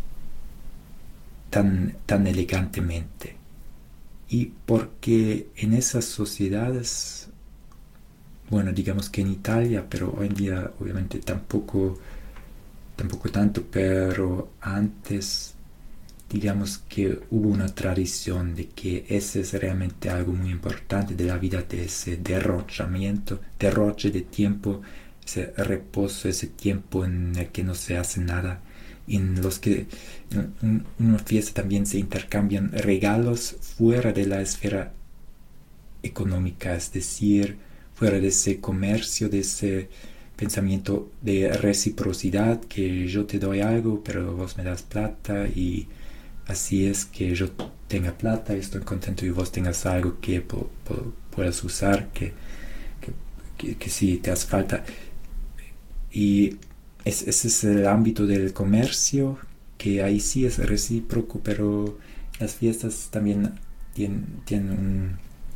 tan, tan elegantemente. Y porque en esas sociedades, bueno, digamos que en Italia, pero hoy en día obviamente tampoco tampoco tanto, pero antes digamos que hubo una tradición de que ese es realmente algo muy importante de la vida, de ese derrochamiento, derroche de tiempo, ese reposo, ese tiempo en el que no se hace nada, en los que en una fiesta también se intercambian regalos fuera de la esfera económica, es decir, fuera de ese comercio, de ese pensamiento de reciprocidad, que yo te doy algo pero vos me das plata, y así es que yo tenga plata y estoy contento y vos tengas algo que po, po, puedas usar, que, que, que, que si te hace falta. Y es, ese es el ámbito del comercio, que ahí sí es recíproco, pero las fiestas también tienen, tienen, un,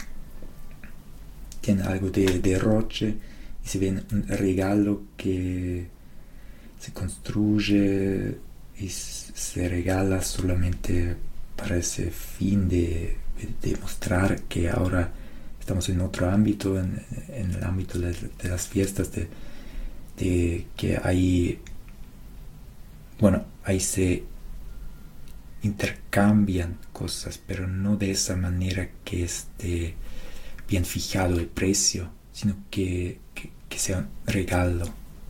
tienen algo de derroche. Y se ve un regalo que se construye y se regala solamente para ese fin de, de mostrar que ahora estamos en otro ámbito, en, en el ámbito de, de las fiestas, de, de que ahí, bueno, ahí se intercambian cosas, pero no de esa manera que esté bien fijado el precio, sino que, que, que sea un regalo.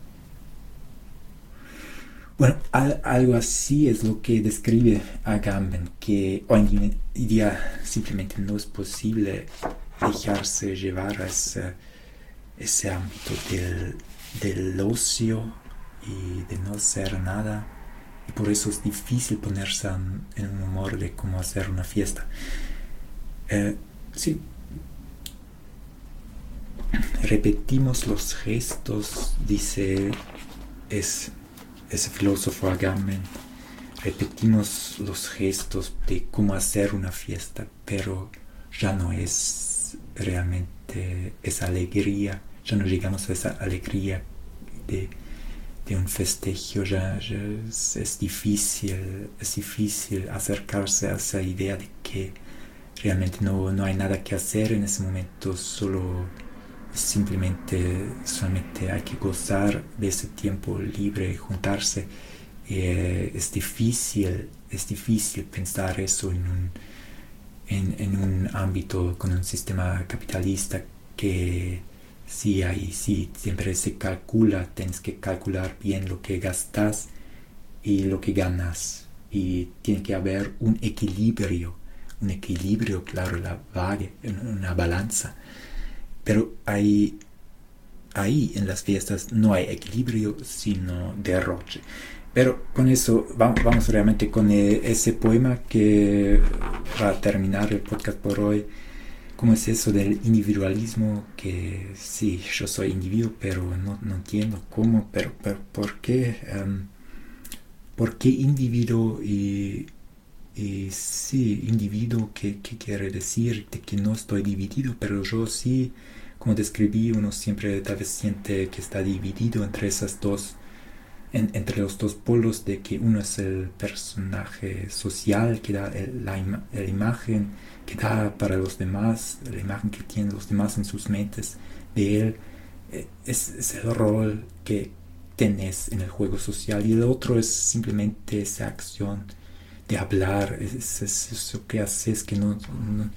Bueno, al, algo así es lo que describe Agamben, que hoy en día simplemente no es posible dejarse llevar a ese, ese ámbito del, del ocio y de no hacer nada, y por eso es difícil ponerse en, en un humor de cómo hacer una fiesta. Eh, sí. repetimos los gestos, dice es, ese filósofo Agamben. Repetimos los gestos de cómo hacer una fiesta, pero ya no es realmente esa alegría, ya no llegamos a esa alegría de, de un festejo, ya, ya es, es difícil, es difícil acercarse a esa idea de que realmente no, no hay nada que hacer en ese momento, solo simplemente, solamente hay que gozar de ese tiempo libre, juntarse. Eh, es difícil, es difícil pensar eso en un, en, en un ámbito con un sistema capitalista que sí hay, sí, siempre se calcula, tienes que calcular bien lo que gastas y lo que ganas, y tiene que haber un equilibrio, un equilibrio, claro, la vague, una balanza, pero hay, ahí en las fiestas no hay equilibrio, sino derroche. Pero con eso vamos, vamos realmente con ese poema que va a terminar el podcast por hoy. ¿Cómo es eso del individualismo? Que sí, yo soy individuo, pero no, no entiendo cómo, pero, pero ¿por qué? Um, ¿Por qué individuo? Y, y sí, individuo, ¿qué, qué quiere decir? De que no estoy dividido, pero yo sí, como describí, uno siempre tal vez siente que está dividido entre esas dos. En, entre los dos polos, de que uno es el personaje social que da el, la, ima, la imagen que da para los demás, la imagen que tienen los demás en sus mentes de él, eh, es, es el rol que tenés en el juego social, y el otro es simplemente esa acción de hablar, es, es, es eso que haces que no, no,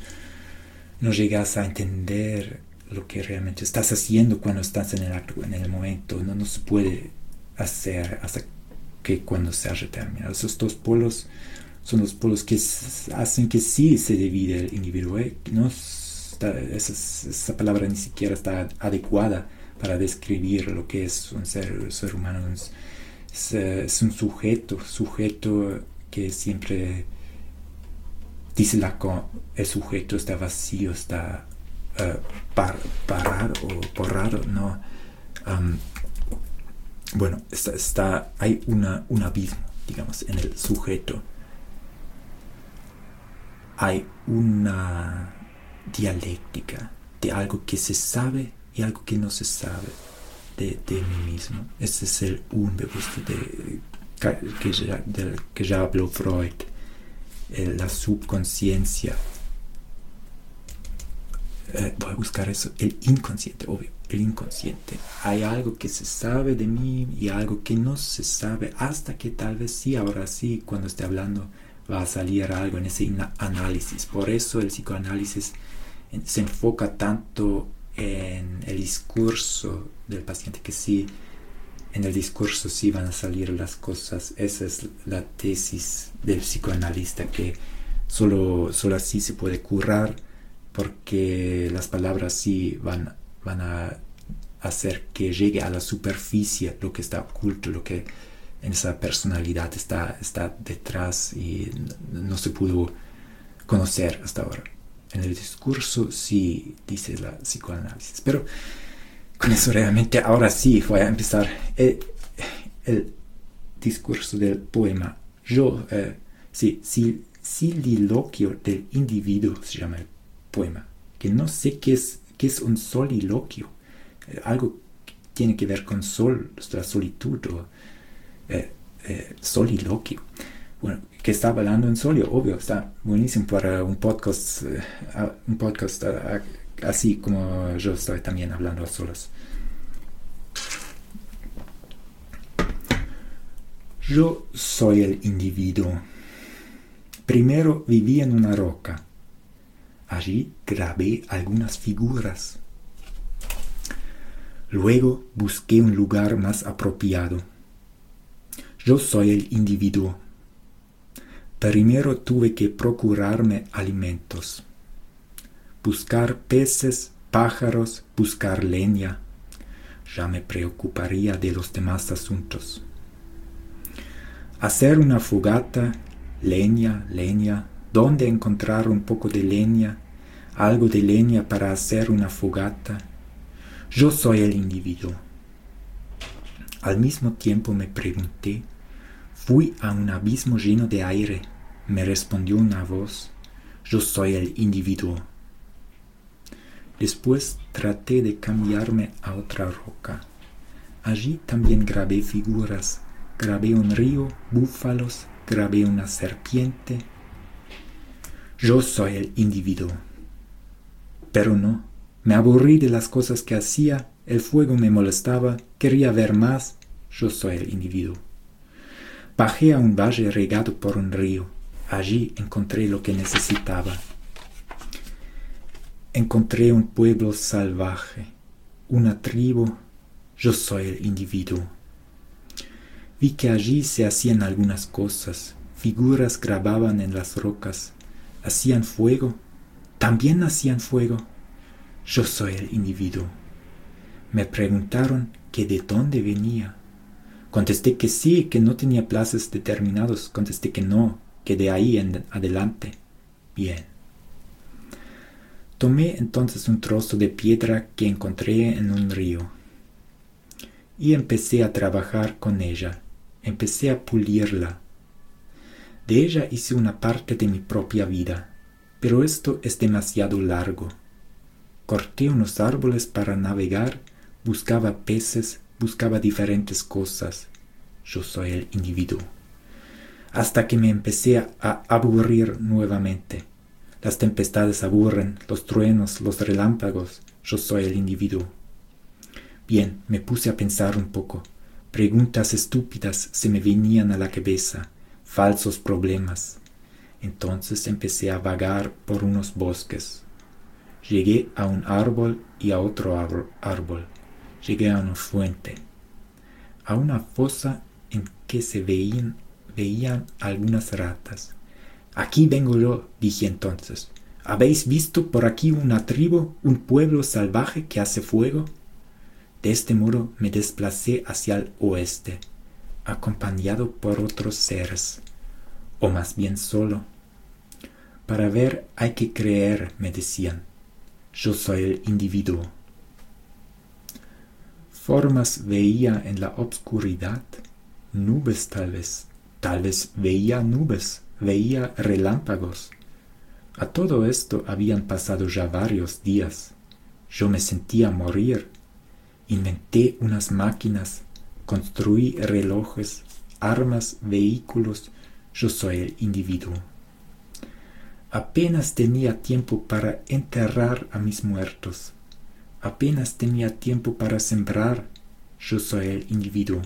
no llegas a entender lo que realmente estás haciendo cuando estás en el acto, en el momento, no, no se puede hacer hasta que cuando se haya terminado. Esos dos polos son los polos que s- hacen que sí se divide el individuo, ¿eh? No está, esa, esa palabra ni siquiera está adecuada para describir lo que es un ser, un ser humano. Es, es, es un sujeto, sujeto que siempre dice la co- el sujeto está vacío, está uh, par, parado o borrado, no. Um, Bueno, está, está, hay una, un abismo, digamos, en el sujeto. Hay una dialéctica de algo que se sabe y algo que no se sabe de, de mí mismo. Ese es el Unbewusste de, que, ya, del que ya habló Freud, eh, la subconsciencia. Eh, voy a buscar eso, el inconsciente, obvio, el inconsciente. Hay algo que se sabe de mí y algo que no se sabe, hasta que tal vez sí, ahora sí, cuando esté hablando, va a salir algo en ese análisis. Por eso el psicoanálisis en, se enfoca tanto en el discurso del paciente, que sí, en el discurso sí van a salir las cosas. Esa es la tesis del psicoanalista, que solo, solo así se puede curar, porque las palabras sí van, van a hacer que llegue a la superficie lo que está oculto, lo que en esa personalidad está, está detrás y no, no se pudo conocer hasta ahora. En el discurso sí dice la psicoanálisis, pero con eso realmente ahora sí voy a empezar el, el discurso del poema. Yo, eh, sí, sí, soliloquio del individuo se llama el poema, que no sé qué es, qué es un soliloquio, eh, algo que tiene que ver con sol, la solitud, o eh, eh, soliloquio. Bueno, que está hablando en solio, obvio, está buenísimo para un podcast, eh, un podcast uh, así como yo estoy también hablando a solas. Yo soy el individuo. Primero viví en una roca. Allí grabé algunas figuras. Luego busqué un lugar más apropiado. Yo soy el individuo. Primero tuve que procurarme alimentos. Buscar peces, pájaros, buscar leña. Ya me preocuparía de los demás asuntos. Hacer una fogata, leña, leña. ¿Dónde encontrar un poco de leña? Algo de leña para hacer una fogata. Yo soy el individuo. Al mismo tiempo me pregunté, fui a un abismo lleno de aire. Me respondió una voz, yo soy el individuo. Después traté de cambiarme a otra roca. Allí también grabé figuras. Grabé un río, búfalos, grabé una serpiente. Yo soy el individuo. Pero no, me aburrí de las cosas que hacía, el fuego me molestaba, quería ver más. Yo soy el individuo. Bajé a un valle regado por un río. Allí encontré lo que necesitaba. Encontré un pueblo salvaje, una tribu. Yo soy el individuo. Vi que allí se hacían algunas cosas. Figuras grababan en las rocas. Hacían fuego. También hacían fuego. Yo soy el individuo. Me preguntaron que de dónde venía. Contesté que sí, que no tenía plazos determinados. Contesté que no, que de ahí en adelante. Bien. Tomé entonces un trozo de piedra que encontré en un río y empecé a trabajar con ella. Empecé a pulirla. De ella hice una parte de mi propia vida, pero esto es demasiado largo. Corté unos árboles para navegar, buscaba peces, buscaba diferentes cosas. Yo soy el individuo. Hasta que me empecé a aburrir nuevamente. Las tempestades aburren, los truenos, los relámpagos. Yo soy el individuo. Bien, me puse a pensar un poco. Preguntas estúpidas se me venían a la cabeza, falsos problemas. Entonces empecé a vagar por unos bosques. Llegué a un árbol y a otro árbol. Llegué a una fuente, a una fosa en que se veían, veían algunas ratas. Aquí vengo yo, dije entonces. ¿Habéis visto por aquí una tribu, un pueblo salvaje que hace fuego? De este modo me desplacé hacia el oeste, acompañado por otros seres, o más bien solo. Para ver hay que creer, me decían. Yo soy el individuo. Formas veía en la obscuridad, nubes tal vez, tal vez veía nubes, veía relámpagos. A todo esto habían pasado ya varios días. Yo me sentía morir. Inventé unas máquinas, construí relojes, armas, vehículos. Yo soy el individuo. Apenas tenía tiempo para enterrar a mis muertos. Apenas tenía tiempo para sembrar. Yo soy el individuo.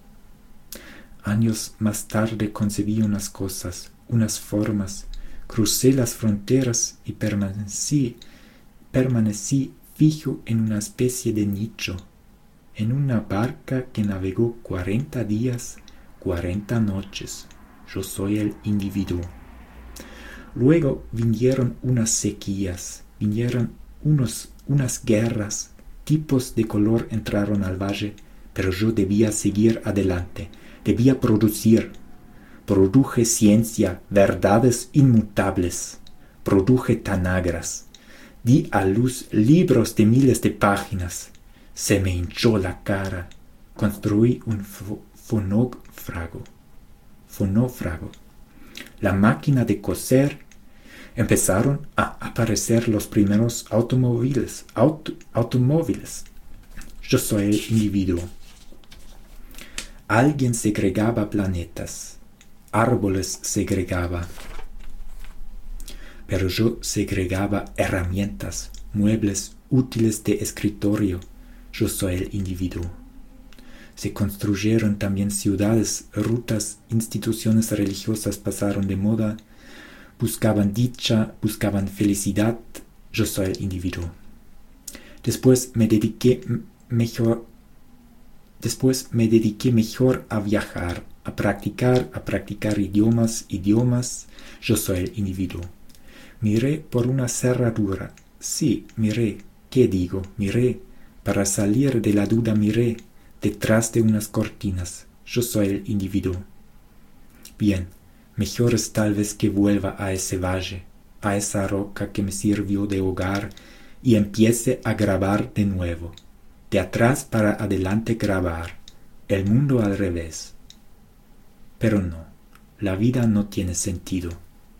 Años más tarde concebí unas cosas, unas formas. Crucé las fronteras y permanecí, permanecí fijo en una especie de nicho, en una barca que navegó cuarenta días, cuarenta noches. Yo soy el individuo. Luego vinieron unas sequías, vinieron unos, unas guerras, tipos de color entraron al valle, pero yo debía seguir adelante, debía producir. Produje ciencia, verdades inmutables, produje tanagras, di a luz libros de miles de páginas, se me hinchó la cara, construí un fonófrago, fonófrago, la máquina de coser. Empezaron a aparecer los primeros automóviles, auto, automóviles. Yo soy el individuo. Alguien segregaba planetas, árboles segregaba, pero yo segregaba herramientas, muebles útiles de escritorio. Yo soy el individuo. Se construyeron también ciudades, rutas, instituciones religiosas pasaron de moda, buscaban dicha, buscaban felicidad. Yo soy el individuo. Después me dediqué mejor, después me dediqué mejor a viajar, a practicar, a practicar idiomas, idiomas. Yo soy el individuo. Miré por una cerradura. Sí, miré. ¿Qué digo? Miré. Para salir de la duda miré. Detrás de unas cortinas. Yo soy el individuo. Bien, mejor es tal vez que vuelva a ese valle, a esa roca que me sirvió de hogar, y empiece a grabar de nuevo. de atrás para adelante grabar, el mundo al revés. Pero no, la vida no tiene sentido.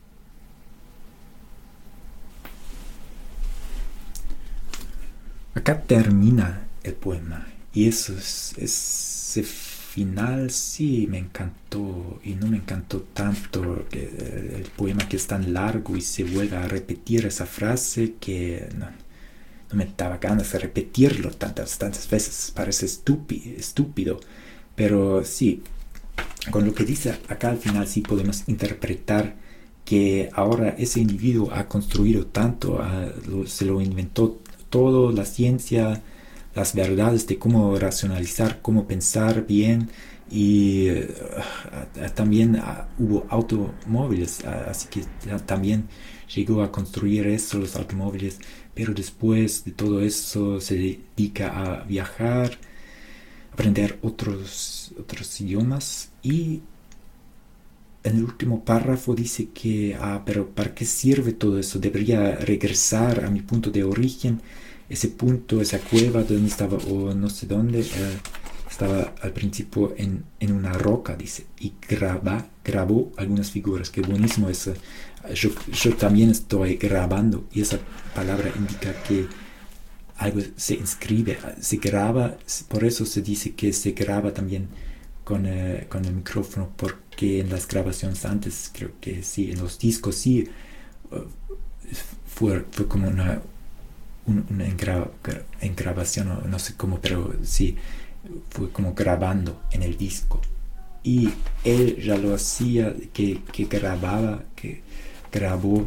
Acá termina el poema, y eso es, ese final sí me encantó, y no me encantó tanto que el poema que es tan largo y se vuelve a repetir esa frase que no, no me daba ganas de repetirlo tantas, tantas veces, parece estúpido, estúpido, pero sí, con lo que dice acá al final sí podemos interpretar que ahora ese individuo ha construido tanto, uh, lo, se lo inventó todo, la ciencia, las verdades de cómo racionalizar, cómo pensar bien, y uh, también uh, hubo automóviles, uh, así que uh, también llegó a construir eso, los automóviles, pero después de todo eso se dedica a viajar, aprender otros, otros idiomas, y en el último párrafo dice que, ah, pero ¿para qué sirve todo eso? Debería regresar a mi punto de origen, ese punto, esa cueva donde estaba, o no sé dónde, eh, estaba al principio en, en una roca, dice, y graba, grabó algunas figuras. Qué buenísimo eso. Yo, yo también estoy grabando, y esa palabra indica que algo se inscribe, se graba, por eso se dice que se graba también con, eh, con el micrófono, porque en las grabaciones antes, creo que sí, en los discos sí, uh, fue, fue como una, un, una engra, engrabación, no, no sé cómo, pero sí, fue como grabando en el disco. Y él ya lo hacía, que, que grababa, que grabó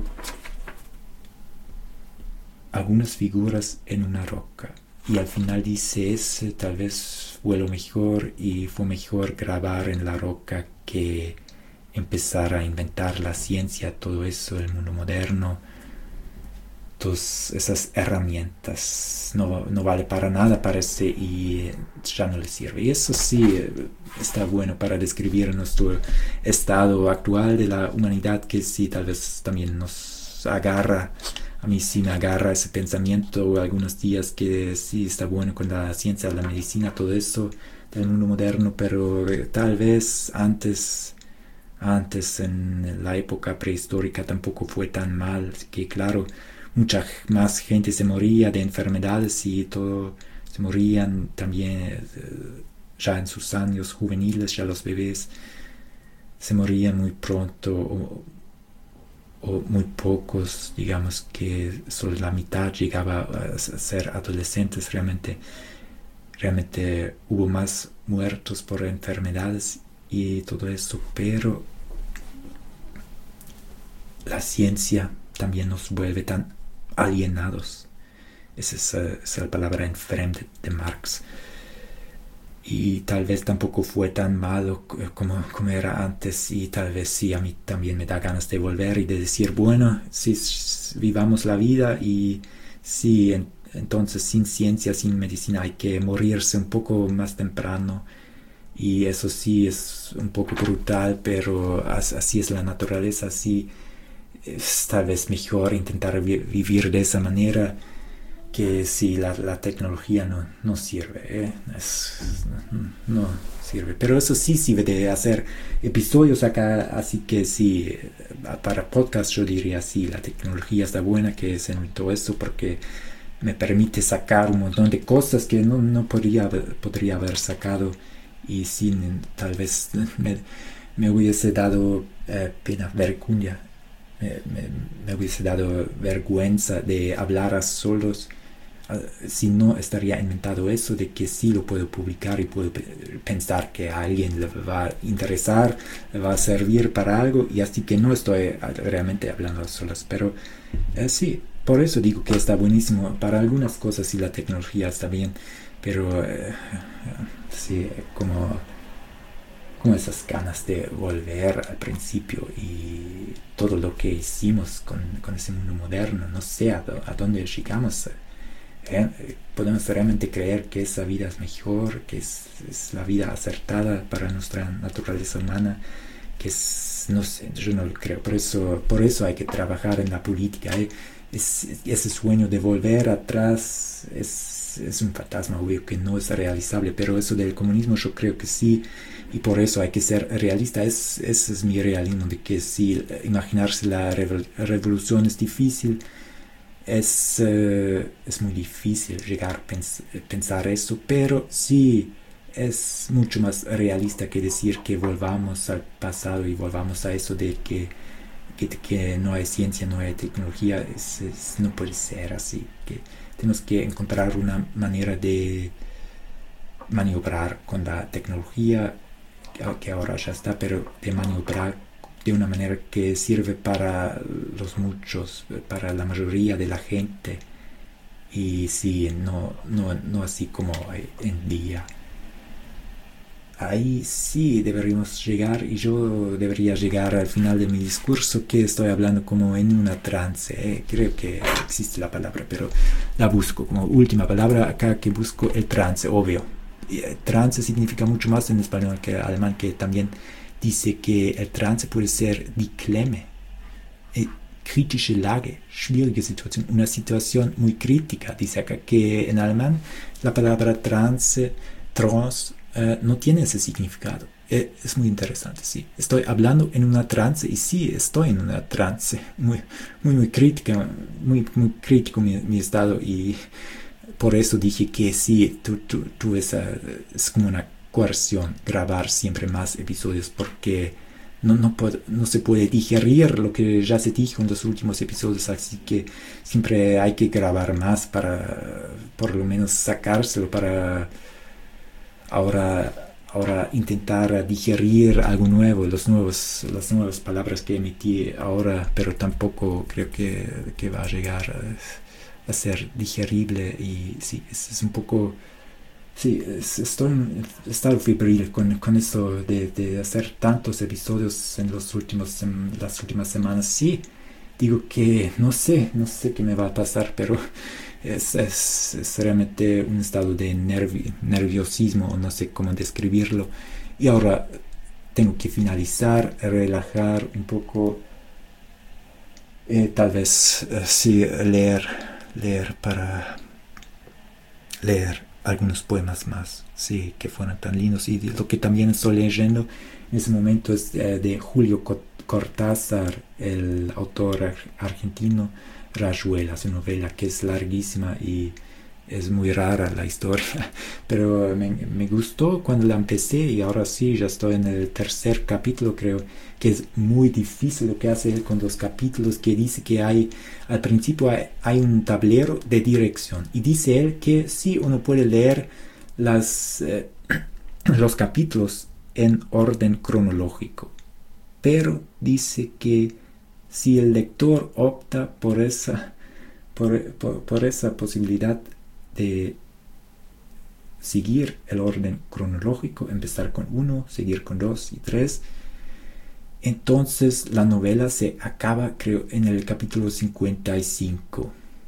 algunas figuras en una roca, y al final dice, ese tal vez fue lo mejor, y fue mejor grabar en la roca que empezar a inventar la ciencia, todo eso, el mundo moderno, todas esas herramientas, no, no vale para nada parece, y ya no le sirve. Y eso sí está bueno para describir nuestro estado actual de la humanidad, que sí tal vez también nos agarra. A mí sí me agarra ese pensamiento algunos días, que sí está bueno con la ciencia, la medicina, todo eso del mundo moderno, pero tal vez antes, antes en la época prehistórica tampoco fue tan mal, que claro, mucha más gente se moría de enfermedades y todo, se morían también ya en sus años juveniles, ya los bebés se morían muy pronto, o, o muy pocos, digamos que solo la mitad llegaba a ser adolescentes. Realmente, realmente hubo más muertos por enfermedades y todo eso, pero la ciencia también nos vuelve tan alienados. Esa es, uh, es la palabra Entfremdet de Marx. Y tal vez tampoco fue tan malo como, como era antes, y tal vez sí, a mí también me da ganas de volver y de decir, bueno, sí, vivamos la vida, y sí, en, entonces sin ciencia, sin medicina hay que morirse un poco más temprano, y eso sí es un poco brutal, pero así es la naturaleza, así es tal vez mejor intentar vi- vivir de esa manera, que si la, la tecnología no, no sirve, ¿eh? es, no, no sirve. Pero eso sí sirve de hacer episodios acá, así que sí, para podcast yo diría sí, la tecnología está buena, que se inventó eso, porque me permite sacar un montón de cosas que no, no podría, podría haber sacado, y sin tal vez me, me hubiese dado eh, pena, vergüenza, me, me, me hubiese dado vergüenza de hablar a solos, si no estaría inventado eso de que sí lo puedo publicar y puedo pensar que a alguien le va a interesar, le va a servir para algo, y así que no estoy realmente hablando a solas. Pero eh, sí, por eso digo que está buenísimo. Para algunas cosas sí la tecnología está bien, pero eh, sí, como, como esas ganas de volver al principio y todo lo que hicimos con, con ese mundo moderno, no sé a, a dónde llegamos. Eh, podemos realmente creer que esa vida es mejor, que es, es la vida acertada para nuestra naturaleza humana, que es, no sé, yo no lo creo. Por eso, por eso hay que trabajar en la política, eh. es, ese sueño de volver atrás es, es, es un fantasma, obvio que no es realizable, pero eso del comunismo yo creo que sí, y por eso hay que ser realista. Es, ese es mi realismo, de que sí, imaginarse la revol- revolución es difícil, es, uh, es muy difícil llegar a pens- pensar eso, pero sí es mucho más realista que decir que volvamos al pasado y volvamos a eso de que, que, que no hay ciencia, no hay tecnología. Es, es, no puede ser así, que tenemos que encontrar una manera de maniobrar con la tecnología que ahora ya está, pero de maniobrar de una manera que sirve para los muchos, para la mayoría de la gente, y sí, no, no, no así como hoy en día. Ahí sí deberíamos llegar, y yo debería llegar al final de mi discurso, que estoy hablando como en una trance, ¿eh? Creo que existe la palabra, pero la busco como última palabra acá, que busco el trance, obvio. Y, eh, trance significa mucho más en español que en alemán, que también dice que el trance puede ser die Klemme, eh, kritische Lage, schwierige Situation, una situación muy crítica. Dice acá que en alemán la palabra trance, trance, Uh, no tiene ese significado. Eh, es muy interesante, sí. Estoy hablando en una trance, y sí, estoy en una trance muy, muy, muy crítica, muy, muy crítico mi, mi estado, y por eso dije que sí, tú, tú, tú esa, es como una coerción grabar siempre más episodios, porque no, no, puedo, no se puede digerir lo que ya se dijo en los últimos episodios, así que siempre hay que grabar más para por lo menos sacárselo, para Ahora, ahora intentar digerir algo nuevo, los nuevos, las nuevas palabras que emití ahora, pero tampoco creo que, que va a llegar a, a ser digerible. Y sí, es, es un poco, sí, es, estoy en estado febril con, con esto de, de hacer tantos episodios en los últimos, en las últimas semanas. Sí, digo que no sé, no sé qué me va a pasar, pero Es, es, es realmente un estado de nervi, nerviosismo, no sé cómo describirlo. Y ahora tengo que finalizar, relajar un poco, eh, tal vez eh, sí, leer, leer para leer algunos poemas más, sí, que fueron tan lindos. Y lo que también estoy leyendo en ese momento es eh, de Julio Cortázar, el autor ar argentino, Rayuela, su novela, que es larguísima y es muy rara la historia, pero me, me gustó cuando la empecé, y ahora sí, ya estoy en el tercer capítulo. Creo que es muy difícil lo que hace él con los capítulos, que dice que hay, al principio hay, hay un tablero de dirección, y dice él que sí, uno puede leer las, eh, los capítulos en orden cronológico, pero dice que si el lector opta por esa, por, por, por esa posibilidad de seguir el orden cronológico, empezar con uno, seguir con dos y tres, entonces la novela se acaba, creo, en el capítulo cincuenta y cinco.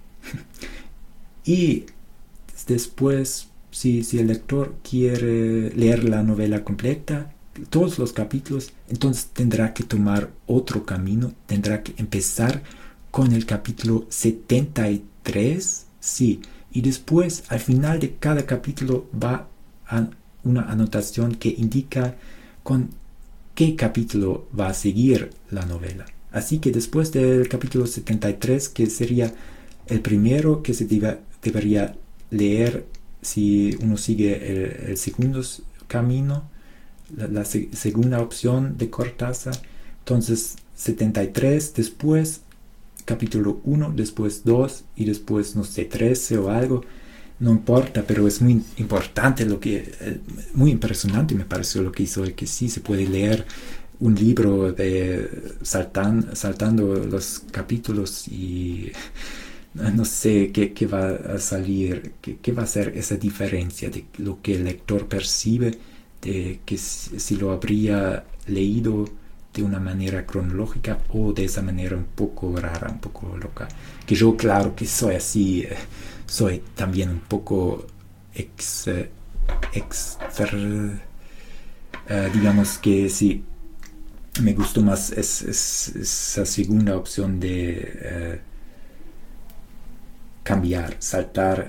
Y después, si, si el lector quiere leer la novela completa, todos los capítulos, entonces tendrá que tomar otro camino, tendrá que empezar con el capítulo setenta y tres, sí, y después al final de cada capítulo va a una anotación que indica con qué capítulo va a seguir la novela. Así que después del capítulo setenta y tres, que sería el primero que se deba, debería leer si uno sigue el, el segundo camino, la, la se, segunda opción de Cortázar, entonces setenta y tres, después capítulo uno, después dos y después, no sé, trece o algo, no importa, pero es muy importante lo que, eh, muy impresionante me pareció lo que hizo, que sí se puede leer un libro de saltan, saltando los capítulos y no sé qué, qué va a salir, qué, qué va a ser esa diferencia de lo que el lector percibe, de que si, si lo habría leído de una manera cronológica o de esa manera un poco rara, un poco loca. Que yo, claro que soy así, eh, soy también un poco ex, eh, ex fer, eh, digamos que sí, me gustó más es, es, esa segunda opción de eh, cambiar, saltar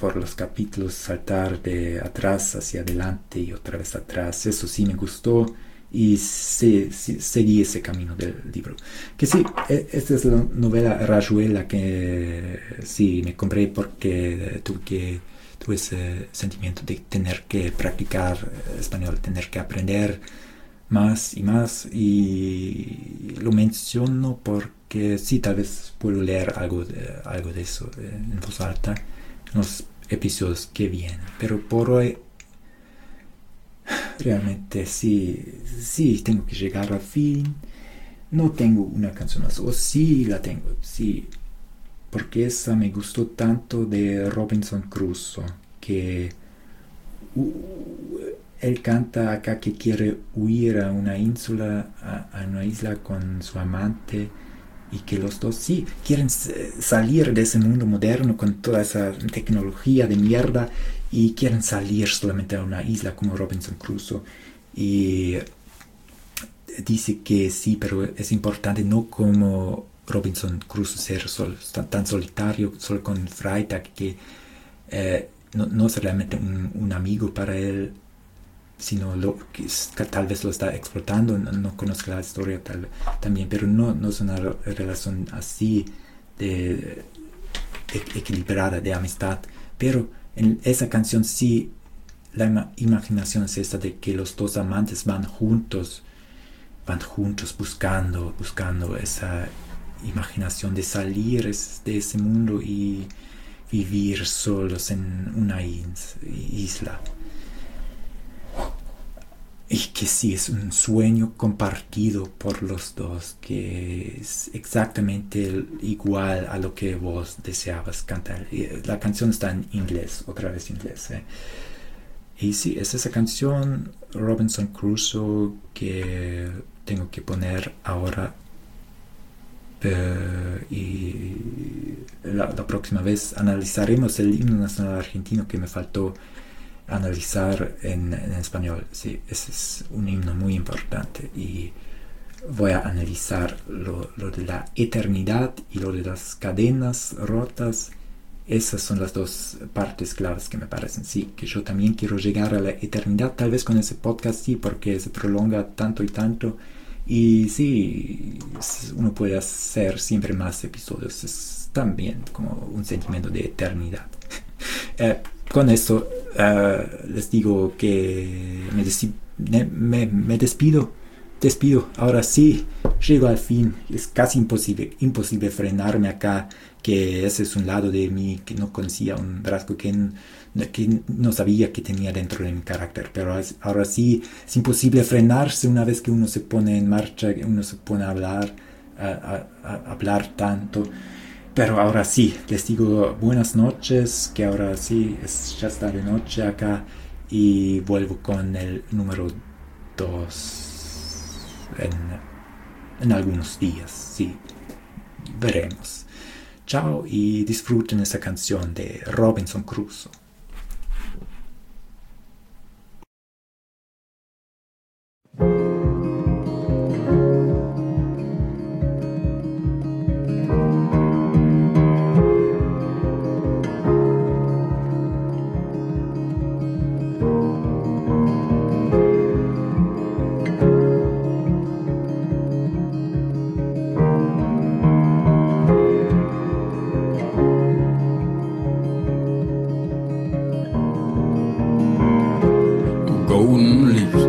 por los capítulos, saltar de atrás hacia adelante y otra vez atrás. Eso sí me gustó y se, se, seguí ese camino del libro. Que sí, esta es la novela Rayuela que sí me compré porque tuve que tuve ese sentimiento de tener que practicar español, tener que aprender más y más, y lo menciono porque sí, tal vez puedo leer algo de, algo de eso en voz alta en los episodios que vienen, pero por hoy realmente sí, sí tengo que llegar al fin. No tengo una canción más, o sí la tengo, sí, porque esa me gustó tanto de Robinson Crusoe, que uh, él canta acá que quiere huir a una ínsula, a, a una isla con su amante, y que los dos sí quieren salir de ese mundo moderno con toda esa tecnología de mierda, y quieren salir solamente a una isla como Robinson Crusoe. Y dice que sí, pero es importante no como Robinson Crusoe ser sol, tan, tan solitario, solo con Freitag, que eh, no, no es realmente un, un amigo para él, sino lo, que, es, que tal vez lo está explotando. No, no conozco la historia tal, también, pero no, no es una relación así de, de equilibrada, de amistad. Pero en esa canción sí, la ima- imaginación es esta de que los dos amantes van juntos, van juntos buscando, buscando esa imaginación de salir es, de ese mundo y vivir solos en una is- isla. Y que sí, es un sueño compartido por los dos, que es exactamente igual a lo que vos deseabas cantar. La canción está en inglés, otra vez inglés. ¿eh? Y sí, es esa canción, Robinson Crusoe, que tengo que poner ahora. Uh, y la, la próxima vez analizaremos el himno nacional argentino, que me faltó analizar en, en español. Sí, ese es un himno muy importante, y voy a analizar lo, lo de la eternidad y lo de las cadenas rotas. Esas son las dos partes claves que me parecen. Sí, que yo también quiero llegar a la eternidad, tal vez con ese podcast, sí, porque se prolonga tanto y tanto. Y sí, uno puede hacer siempre más episodios. Es también como un sentimiento de eternidad. eh, con eso uh, les digo que me, desi- me, me despido. Despido. Ahora sí, llego al fin. Es casi imposible, imposible frenarme acá, que ese es un lado de mí que no conocía, un rasgo que, que no sabía que tenía dentro de mi carácter. Pero es, ahora sí, es imposible frenarse una vez que uno se pone en marcha, que uno se pone a hablar, a, a, a hablar tanto. Pero ahora sí, les digo buenas noches, que ahora sí, es, ya está de noche acá, y vuelvo con el número dos en, en algunos días, sí, veremos. Chao, y disfruten esa canción de Robinson Crusoe.
Golden leaves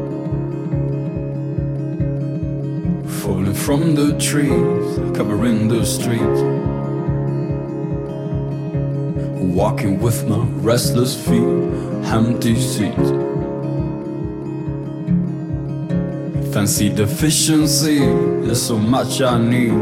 falling from the trees, covering the streets. Walking with my restless feet, empty seats. Fancy deficiency, there's so much I need.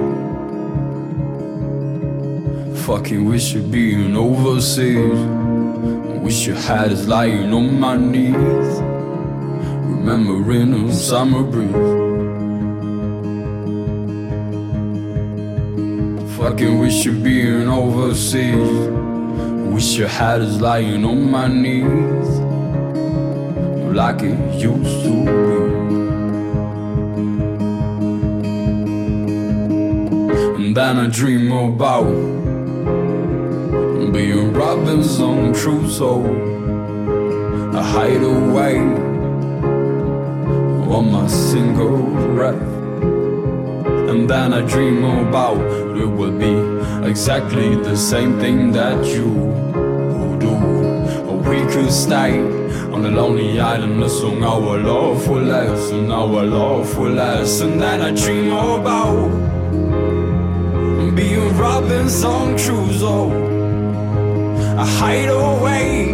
Fucking wish you'd been overseas. Wish your hat is lying on my knees, remembering a summer breeze. Fucking wish you'd been overseas. Wish your hat is lying on my knees, like it used to be. And then I dream about being Robinson Crusoe, a hideaway on my cigarette. And then I dream about it will be exactly the same thing that you do. Or we could stay on a lonely island, as long our love will last, and our love will last. And then I dream about being Robinson Crusoe, a hideaway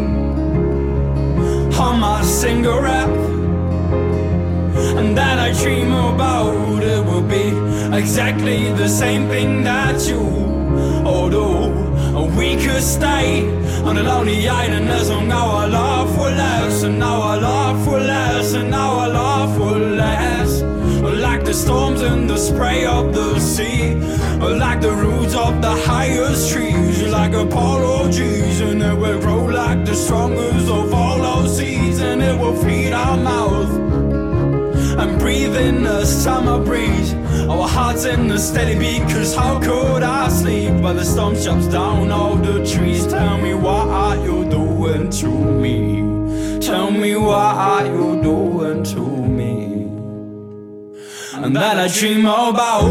on my cigarette. And then I dream about it will be exactly the same thing that you although we could stay on a lonely island, as long our love will last, and our love will last, and our love will last. Like the storms and the spray of the sea, like the roots of the highest trees, like apologies, and it will grow like the strongest of all those seas, and it will feed our mouth and breathe in the summer breeze. Our hearts in a steady beat, cause how could I sleep while the storm chops down all the trees? Tell me, what are you doing to me? Tell me, what are you doing to me? And then I dream about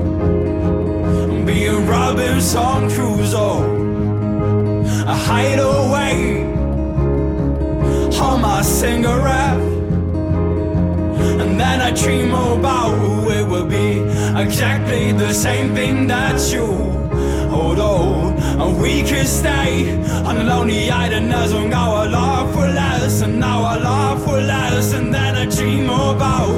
being Robinson Crusoe, a hideaway on my cigarette. And then I dream about who it will be exactly the same thing that you although we could stay on a lonely island, as long our love will last, and our love will last. And then I dream about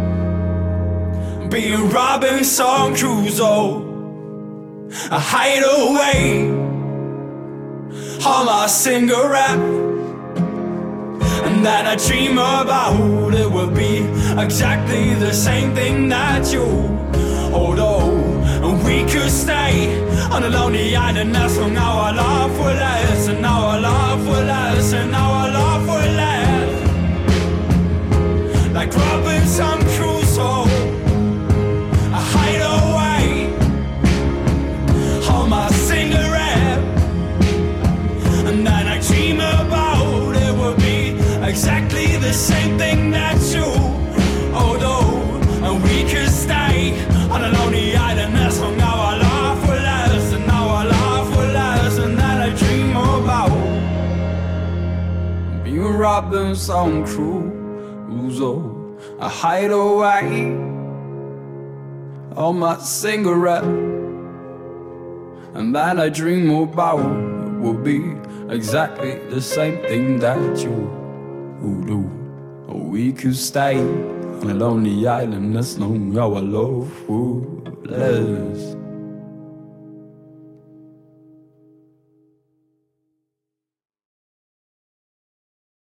being Robinson Crusoe, a hideaway on my cigarette. And then I dream about it will be exactly the same thing that you although we could stay on a lonely island, as long our love will last, and our love will last, and our love will last. Like Robinson Crusoe, a hideaway on my cigarette. And then I dream about it will be exactly the same thing that you although we could stay on a lonely island, as long our love will last, and our love will last. And then I dream about being Robinson Crusoe, a hideaway on my cigarette. And then I dream about it will be exactly the same thing that you do. Or we could stay on a lonely island, as long our love will last.